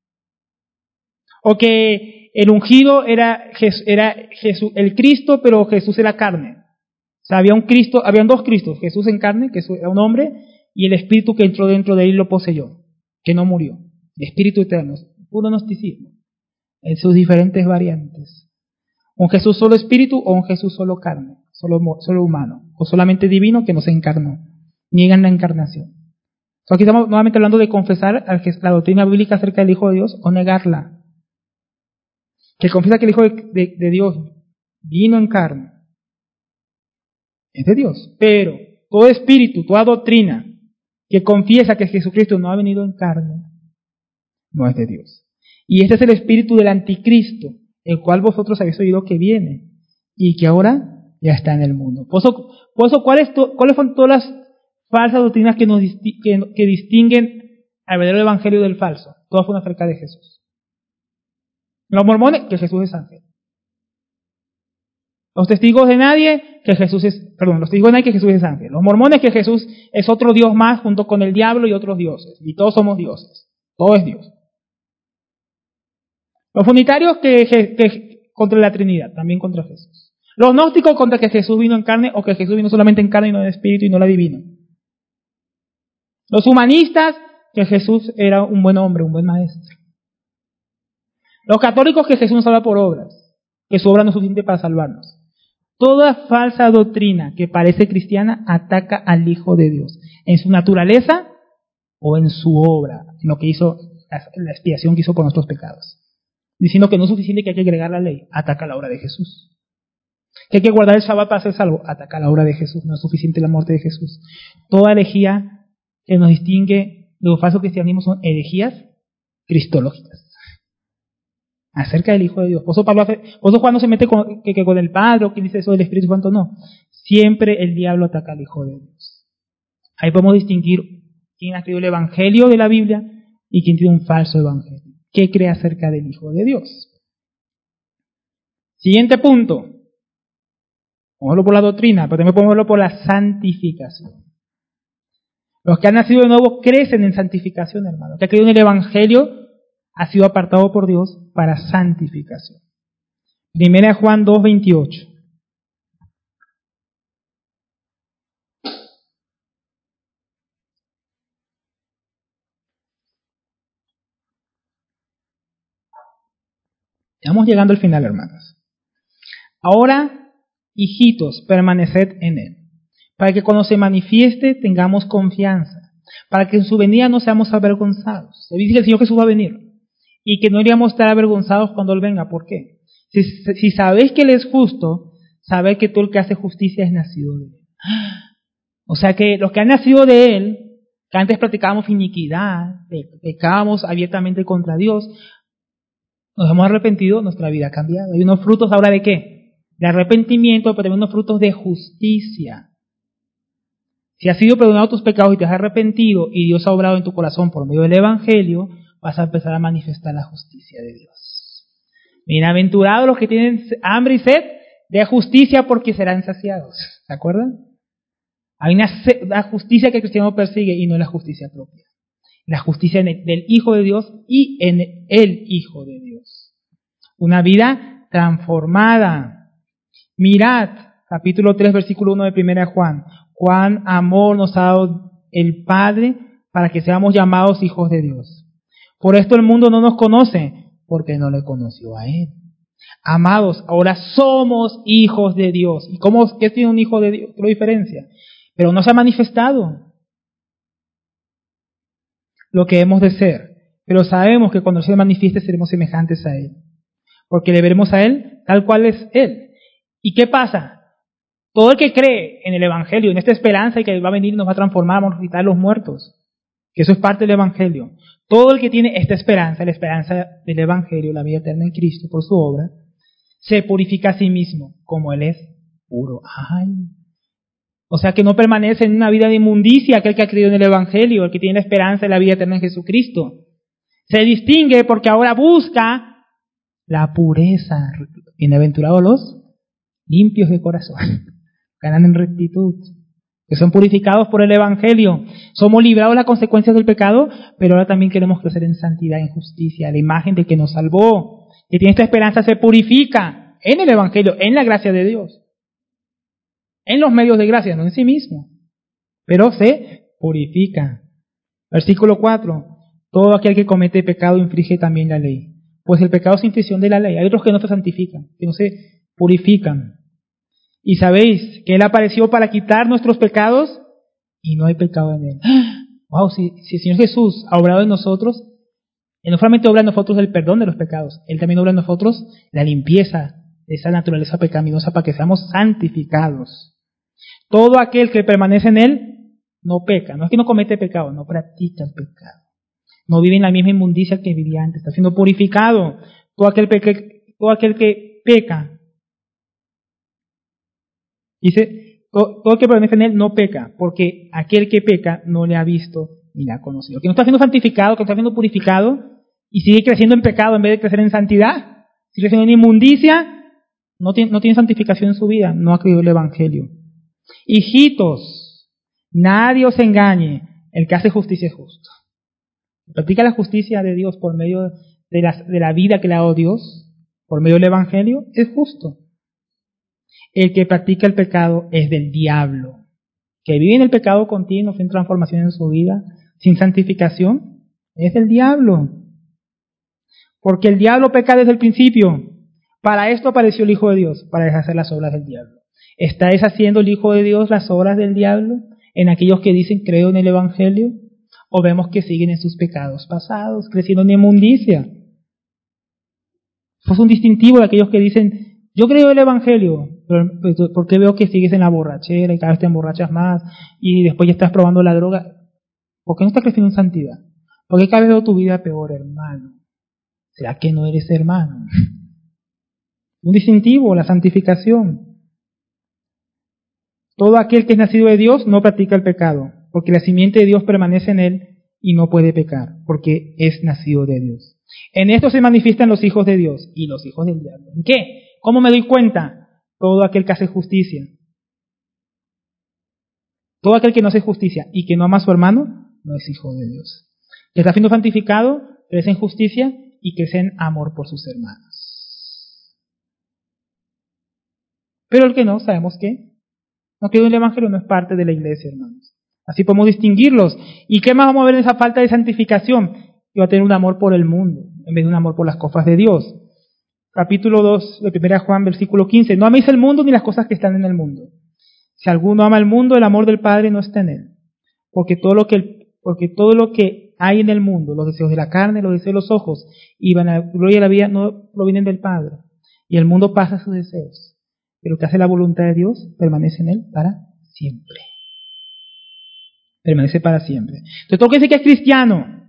O que el ungido era Jesús, el Cristo, pero Jesús era carne. O sea, habían dos Cristos, Jesús en carne, que era un hombre, y el espíritu que entró dentro de él y lo poseyó, que no murió. El espíritu eterno, puro gnosticismo, en sus diferentes variantes. Un Jesús solo espíritu o un Jesús solo carne, solo humano, o solamente divino que no se encarnó. Niegan la encarnación. Aquí estamos nuevamente hablando de confesar la doctrina bíblica acerca del Hijo de Dios o negarla. Que confiesa que el Hijo de Dios vino en carne es de Dios, pero todo espíritu, toda doctrina que confiesa que Jesucristo no ha venido en carne no es de Dios. Y este es el espíritu del anticristo, el cual vosotros habéis oído que viene y que ahora ya está en el mundo. Por eso ¿cuáles son todas las falsas doctrinas que distinguen al verdadero evangelio del falso? Todas son acerca de Jesús. Los mormones, que Jesús es ángel. Los testigos de nadie, que Jesús es ángel. Los mormones, que Jesús es otro Dios más junto con el diablo y otros dioses. Y todos somos dioses. Todo es Dios. Los unitarios, que contra la Trinidad, también contra Jesús. Los gnósticos, contra que Jesús vino en carne o que Jesús vino solamente en carne y no en espíritu y no la divino. Los humanistas, que Jesús era un buen hombre, un buen maestro. Los católicos, que Jesús nos salva por obras, que su obra no es suficiente para salvarnos. Toda falsa doctrina que parece cristiana ataca al Hijo de Dios, en su naturaleza o en su obra, en lo que hizo, la expiación que hizo por nuestros pecados. Diciendo que no es suficiente, que hay que agregar la ley, ataca la obra de Jesús. Que hay que guardar el Shabbat para ser salvo, ataca la obra de Jesús, no es suficiente la muerte de Jesús. Toda herejía que nos distingue de los falsos cristianismos son herejías cristológicas acerca del Hijo de Dios. Por eso Juan no se mete con el Padre o que dice eso del Espíritu Santo, no. Siempre el diablo ataca al Hijo de Dios. Ahí podemos distinguir quién ha creído el Evangelio de la Biblia y quién tiene un falso Evangelio. ¿Qué cree acerca del Hijo de Dios? Siguiente punto. Vamos a verlo por la doctrina, pero también podemos verlo por la santificación. Los que han nacido de nuevo crecen en santificación, hermano. El que ha creído en el Evangelio ha sido apartado por Dios para santificación. 1 Juan 2:28. Estamos llegando al final, hermanos. Ahora, hijitos, permaneced en Él, para que cuando se manifieste tengamos confianza, para que en su venida no seamos avergonzados. Se dice que el Señor Jesús va a venir y que no iríamos a estar avergonzados cuando Él venga. ¿Por qué? Si sabéis que Él es justo, sabéis que todo el que hace justicia es nacido de Él. O sea que los que han nacido de Él, que antes practicábamos iniquidad, pecábamos abiertamente contra Dios, nos hemos arrepentido, nuestra vida ha cambiado. Hay unos frutos ahora ¿de qué? De arrepentimiento, pero también unos frutos de justicia. Si has sido perdonado tus pecados y te has arrepentido y Dios ha obrado en tu corazón por medio del Evangelio, vas a empezar a manifestar la justicia de Dios. Bienaventurados los que tienen hambre y sed de justicia, porque serán saciados. ¿Se acuerdan? Hay una justicia que el cristiano persigue y no la justicia propia. La justicia del Hijo de Dios y en el Hijo de Dios. Una vida transformada. Mirad, capítulo 3, versículo 1 de 1 Juan. Cuán amor nos ha dado el Padre para que seamos llamados hijos de Dios. Por esto el mundo no nos conoce, porque no le conoció a Él. Amados, ahora somos hijos de Dios. ¿Y qué tiene un hijo de Dios? ¿Qué lo diferencia? Pero no se ha manifestado lo que hemos de ser. Pero sabemos que cuando se manifieste seremos semejantes a Él. Porque le veremos a Él tal cual es Él. ¿Y qué pasa? Todo el que cree en el Evangelio, en esta esperanza y que va a venir y nos va a transformar, vamos a resucitar a los muertos, que eso es parte del Evangelio. Todo el que tiene esta esperanza, la esperanza del Evangelio, la vida eterna en Cristo por su obra, se purifica a sí mismo, como Él es puro. ¡Ay! O sea que no permanece en una vida de inmundicia aquel que ha creído en el Evangelio, el que tiene la esperanza de la vida eterna en Jesucristo. Se distingue porque ahora busca la pureza. Bienaventurados los limpios de corazón, ganan en rectitud, que son purificados por el Evangelio. Somos librados de las consecuencias del pecado, pero ahora también queremos crecer en santidad, en justicia, la imagen del que nos salvó, que tiene esta esperanza, se purifica en el Evangelio, en la gracia de Dios, en los medios de gracia, no en sí mismo, pero se purifica. Versículo 4, todo aquel que comete pecado infringe también la ley, pues el pecado es infracción de la ley. Hay otros que no se santifican, que no se purifican. Y sabéis que Él apareció para quitar nuestros pecados y no hay pecado en Él. Wow, si el Señor Jesús ha obrado en nosotros, Él no solamente obra en nosotros el perdón de los pecados, Él también obra en nosotros la limpieza de esa naturaleza pecaminosa para que seamos santificados. Todo aquel que permanece en Él no peca, no es que no comete pecado, no practica el pecado. No vive en la misma inmundicia que vivía antes, está siendo purificado. Todo aquel que peca, dice, todo el que permanece en Él no peca, porque aquel que peca no le ha visto ni le ha conocido. Que no está siendo santificado, que no está siendo purificado y sigue creciendo en pecado en vez de crecer en santidad, sigue creciendo en inmundicia, no tiene santificación en su vida, no ha creído el Evangelio. Hijitos, nadie os engañe, el que hace justicia es justo. Practica la justicia de Dios por medio de la vida que le ha dado Dios, por medio del Evangelio, es justo. El que practica el pecado es del diablo. Que vive en el pecado continuo, sin transformación en su vida, sin santificación, es del diablo. Porque el diablo peca desde el principio. Para esto apareció el Hijo de Dios, para deshacer las obras del diablo. ¿Está deshaciendo el Hijo de Dios las obras del diablo en aquellos que dicen creo en el Evangelio? ¿O vemos que siguen en sus pecados pasados, creciendo en inmundicia? Eso es un distintivo de aquellos que dicen yo creo en el Evangelio, pero ¿por qué veo que sigues en la borrachera y cada vez te emborrachas más y después ya estás probando la droga? ¿Por qué no estás creciendo en santidad? ¿Por qué cada vez veo tu vida peor, hermano? ¿Será que no eres hermano? Un distintivo, la santificación. Todo aquel que es nacido de Dios no practica el pecado, porque la simiente de Dios permanece en él y no puede pecar, porque es nacido de Dios. En esto se manifiestan los hijos de Dios y los hijos del diablo. ¿En qué? ¿Cómo me doy cuenta? Todo aquel que hace justicia. Todo aquel que no hace justicia y que no ama a su hermano, no es hijo de Dios. Que está siendo santificado, crece en justicia y crece en amor por sus hermanos. Pero el que no, sabemos que no quedó en el Evangelio, no es parte de la iglesia, hermanos. Así podemos distinguirlos. ¿Y qué más vamos a ver en esa falta de santificación? Que va a tener un amor por el mundo, en vez de un amor por las cosas de Dios. Capítulo 2 de 1 Juan, versículo 15. No améis el mundo ni las cosas que están en el mundo. Si alguno ama el mundo, el amor del Padre no está en él. Porque todo lo que hay en el mundo, los deseos de la carne, los deseos de los ojos, y la gloria de la vida no provienen del Padre. Y el mundo pasa sus deseos. Pero el que hace la voluntad de Dios permanece en él para siempre. Permanece para siempre. Entonces todo que dice que es cristiano,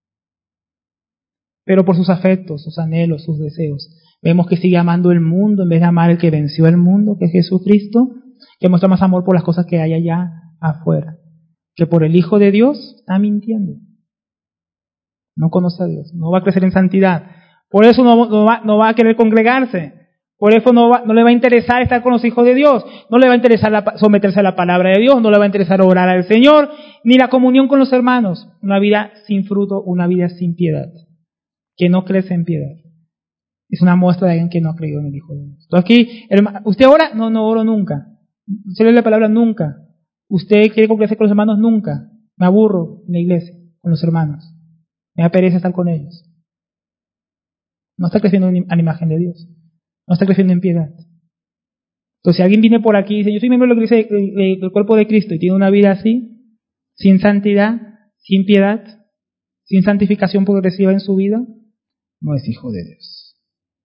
pero por sus afectos, sus anhelos, sus deseos, vemos que sigue amando el mundo en vez de amar el que venció el mundo, que es Jesucristo, que muestra más amor por las cosas que hay allá afuera, que por el Hijo de Dios está mintiendo. No conoce a Dios, no va a crecer en santidad. Por eso no va a querer congregarse. Por eso no le va a interesar estar con los hijos de Dios. No le va a interesar someterse a la palabra de Dios. No le va a interesar orar al Señor. Ni la comunión con los hermanos. Una vida sin fruto, una vida sin piedad. Que no crece en piedad. Es una muestra de alguien que no ha creído en el Hijo de Dios. Entonces aquí, ¿usted ora? No oro nunca. ¿Usted lee la palabra? Nunca. ¿Usted quiere congregarse con los hermanos? Nunca. Me aburro en la iglesia, con los hermanos. Me da pereza estar con ellos. No está creciendo a la imagen de Dios. No está creciendo en piedad. Entonces si alguien viene por aquí y dice, yo soy miembro de la iglesia del cuerpo de Cristo y tiene una vida así, sin santidad, sin piedad, sin santificación progresiva en su vida, no es hijo de Dios.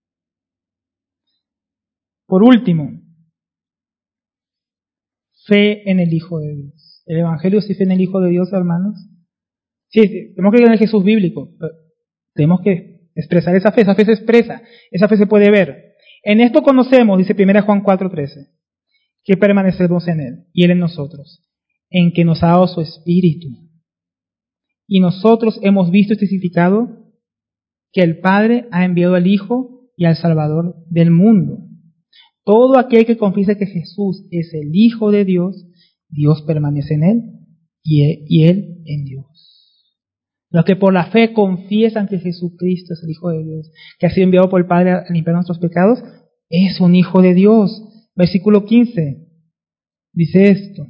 Por último, fe en el Hijo de Dios. El Evangelio sí fe en el Hijo de Dios, hermanos. Sí, tenemos que creer en el Jesús bíblico. Tenemos que expresar esa fe se expresa, esa fe se puede ver. En esto conocemos, dice 1 Juan 4:13, que permanecemos en Él y Él en nosotros, en que nos ha dado su Espíritu. Y nosotros hemos visto y testificado que el Padre ha enviado al Hijo y al Salvador del mundo. Todo aquel que confiese que Jesús es el Hijo de Dios, Dios permanece en él y él en Dios. Los que por la fe confiesan que Jesucristo es el Hijo de Dios, que ha sido enviado por el Padre a limpiar nuestros pecados, es un Hijo de Dios. Versículo 15 dice esto: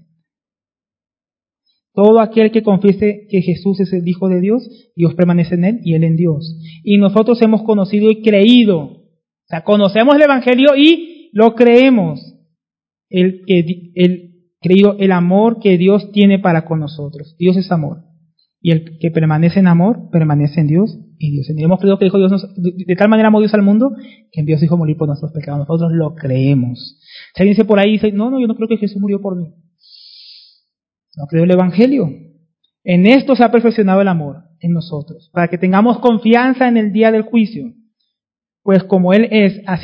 todo aquel que confiese que Jesús es el Hijo de Dios, Dios permanece en él y él en Dios. Y nosotros hemos conocido y creído. O sea, conocemos el Evangelio y lo creemos. Creído el amor que Dios tiene para con nosotros. Dios es amor. Y el que permanece en amor, permanece en Dios y Dios en él. Hemos creído que de tal manera amó Dios al mundo, que envió a su Hijo a morir por nuestros pecados. Nosotros lo creemos. Si alguien dice por ahí, dice, no, yo no creo que Jesús murió por mí. No creo el Evangelio. En esto se ha perfeccionado el amor en nosotros, para que tengamos confianza en el día del juicio. Pues como Él es, así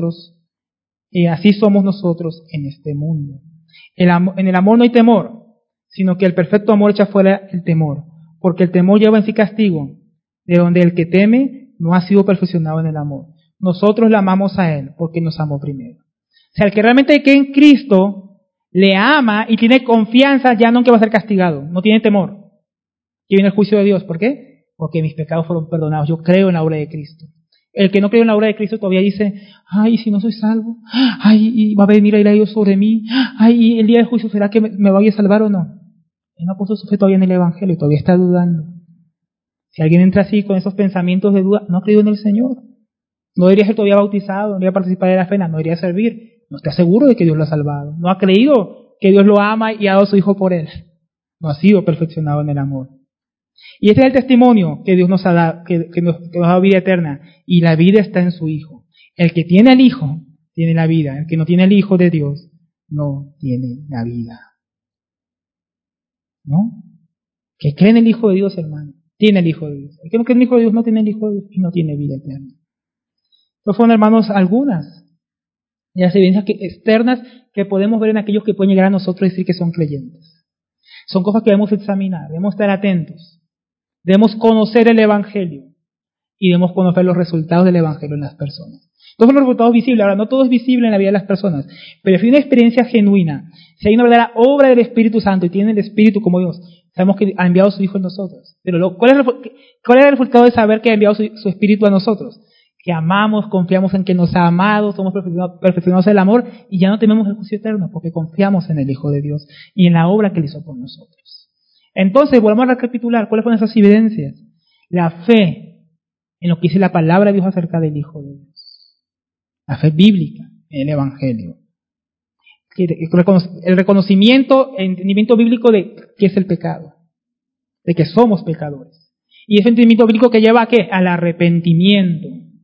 somos nosotros en este mundo. En el amor no hay temor, sino que el perfecto amor echa fuera el temor, porque el temor lleva en sí castigo, de donde el que teme no ha sido perfeccionado en el amor. Nosotros le amamos a Él, porque nos amó primero. O sea, el que realmente cree en Cristo le ama y tiene confianza ya no en que va a ser castigado, no tiene temor que viene el juicio de Dios. ¿Por qué? Porque mis pecados fueron perdonados. Yo creo en la obra de Cristo. El que no cree en la obra de Cristo todavía dice, ay, si no soy salvo, ay, y va a venir a ir a Dios sobre mí, ay, y el día del juicio será que me vaya a salvar o no. Él no ha puesto su fe todavía en el Evangelio y todavía está dudando. Si alguien entra así con esos pensamientos de duda, no ha creído en el Señor. No debería ser todavía bautizado, no debería participar de la fe, no debería servir. No está seguro de que Dios lo ha salvado. No ha creído que Dios lo ama y ha dado a su Hijo por él. No ha sido perfeccionado en el amor. Y este es el testimonio que Dios nos ha dado, que nos ha dado vida eterna. Y la vida está en su Hijo. El que tiene al Hijo, tiene la vida. El que no tiene al Hijo de Dios, no tiene la vida. ¿No? Que cree en el Hijo de Dios, hermano, tiene el Hijo de Dios. El que no cree en el Hijo de Dios no tiene el Hijo de Dios y no tiene vida eterna. Estas fueron, hermanos, algunas de las evidencias externas que podemos ver en aquellos que pueden llegar a nosotros y decir que son creyentes. Son cosas que debemos examinar, debemos estar atentos, debemos conocer el Evangelio y debemos conocer los resultados del Evangelio en las personas. Todos son los resultados visibles. Ahora, no todo es visible en la vida de las personas, pero si hay una experiencia genuina, si hay una verdadera obra del Espíritu Santo y tiene el Espíritu como Dios, sabemos que ha enviado a su Hijo en nosotros. Pero ¿cuál es el resultado de saber que ha enviado su Espíritu a nosotros? Que amamos, confiamos en que nos ha amado, somos perfeccionados en el amor y ya no tememos el juicio eterno porque confiamos en el Hijo de Dios y en la obra que Él hizo por nosotros. Entonces, volvamos a recapitular cuáles fueron esas evidencias. La fe en lo que dice la palabra de Dios acerca del Hijo de Dios. La fe bíblica en el Evangelio. El reconocimiento, el entendimiento bíblico de qué es el pecado, de que somos pecadores. Y ese entendimiento bíblico que lleva ¿a qué? Al arrepentimiento.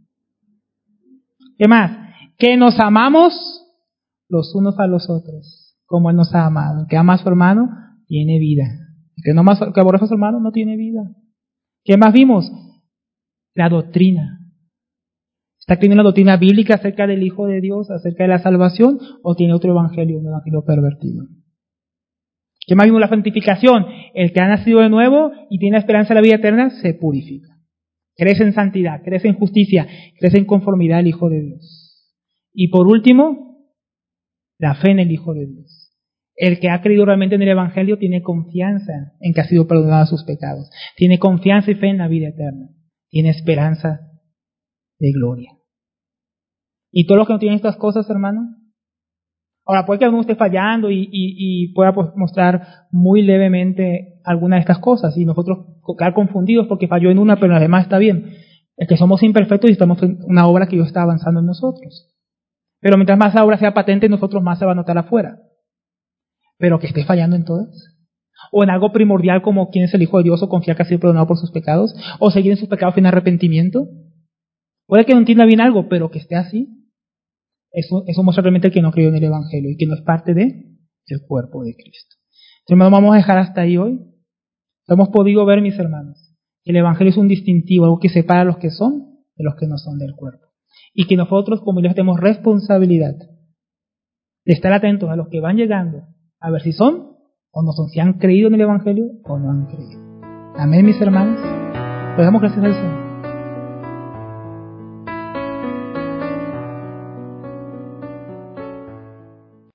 ¿Qué más? Que nos amamos los unos a los otros, como Él nos ha amado. El que ama a su hermano tiene vida. El que aborrece a su hermano no tiene vida. ¿Qué más vimos? La doctrina. ¿Está creyendo en la doctrina bíblica acerca del Hijo de Dios, acerca de la salvación, o tiene otro evangelio, un evangelio pervertido? ¿Qué más vimos? La santificación. El que ha nacido de nuevo y tiene la esperanza de la vida eterna se purifica. Crece en santidad, crece en justicia, crece en conformidad al Hijo de Dios. Y por último, la fe en el Hijo de Dios. El que ha creído realmente en el Evangelio tiene confianza en que ha sido perdonado de sus pecados. Tiene confianza y fe en la vida eterna. Tiene esperanza de gloria. ¿Y todos los que no tienen estas cosas, hermano? Ahora, puede que alguno esté fallando y pueda mostrar muy levemente alguna de estas cosas y nosotros quedar confundidos porque falló en una, pero en las demás está bien. Es que somos imperfectos y estamos en una obra que Dios está avanzando en nosotros. Pero mientras más la obra sea patente, nosotros más se va a notar afuera. Pero que esté fallando en todas. O en algo primordial como quién es el Hijo de Dios, o confiar que ha sido perdonado por sus pecados, o seguir en sus pecados sin arrepentimiento. Puede que no entienda bien algo, pero que esté así. Eso muestra realmente que no creyó en el Evangelio y que no es parte del cuerpo de Cristo. Entonces, hermanos, vamos a dejar hasta ahí hoy. Hemos podido ver, mis hermanos, que el Evangelio es un distintivo, algo que separa a los que son de los que no son del cuerpo. Y que nosotros, como iglesia, tenemos responsabilidad de estar atentos a los que van llegando, a ver si son o no son, si han creído en el Evangelio o no han creído. Amén, mis hermanos. Pues damos gracias al Señor.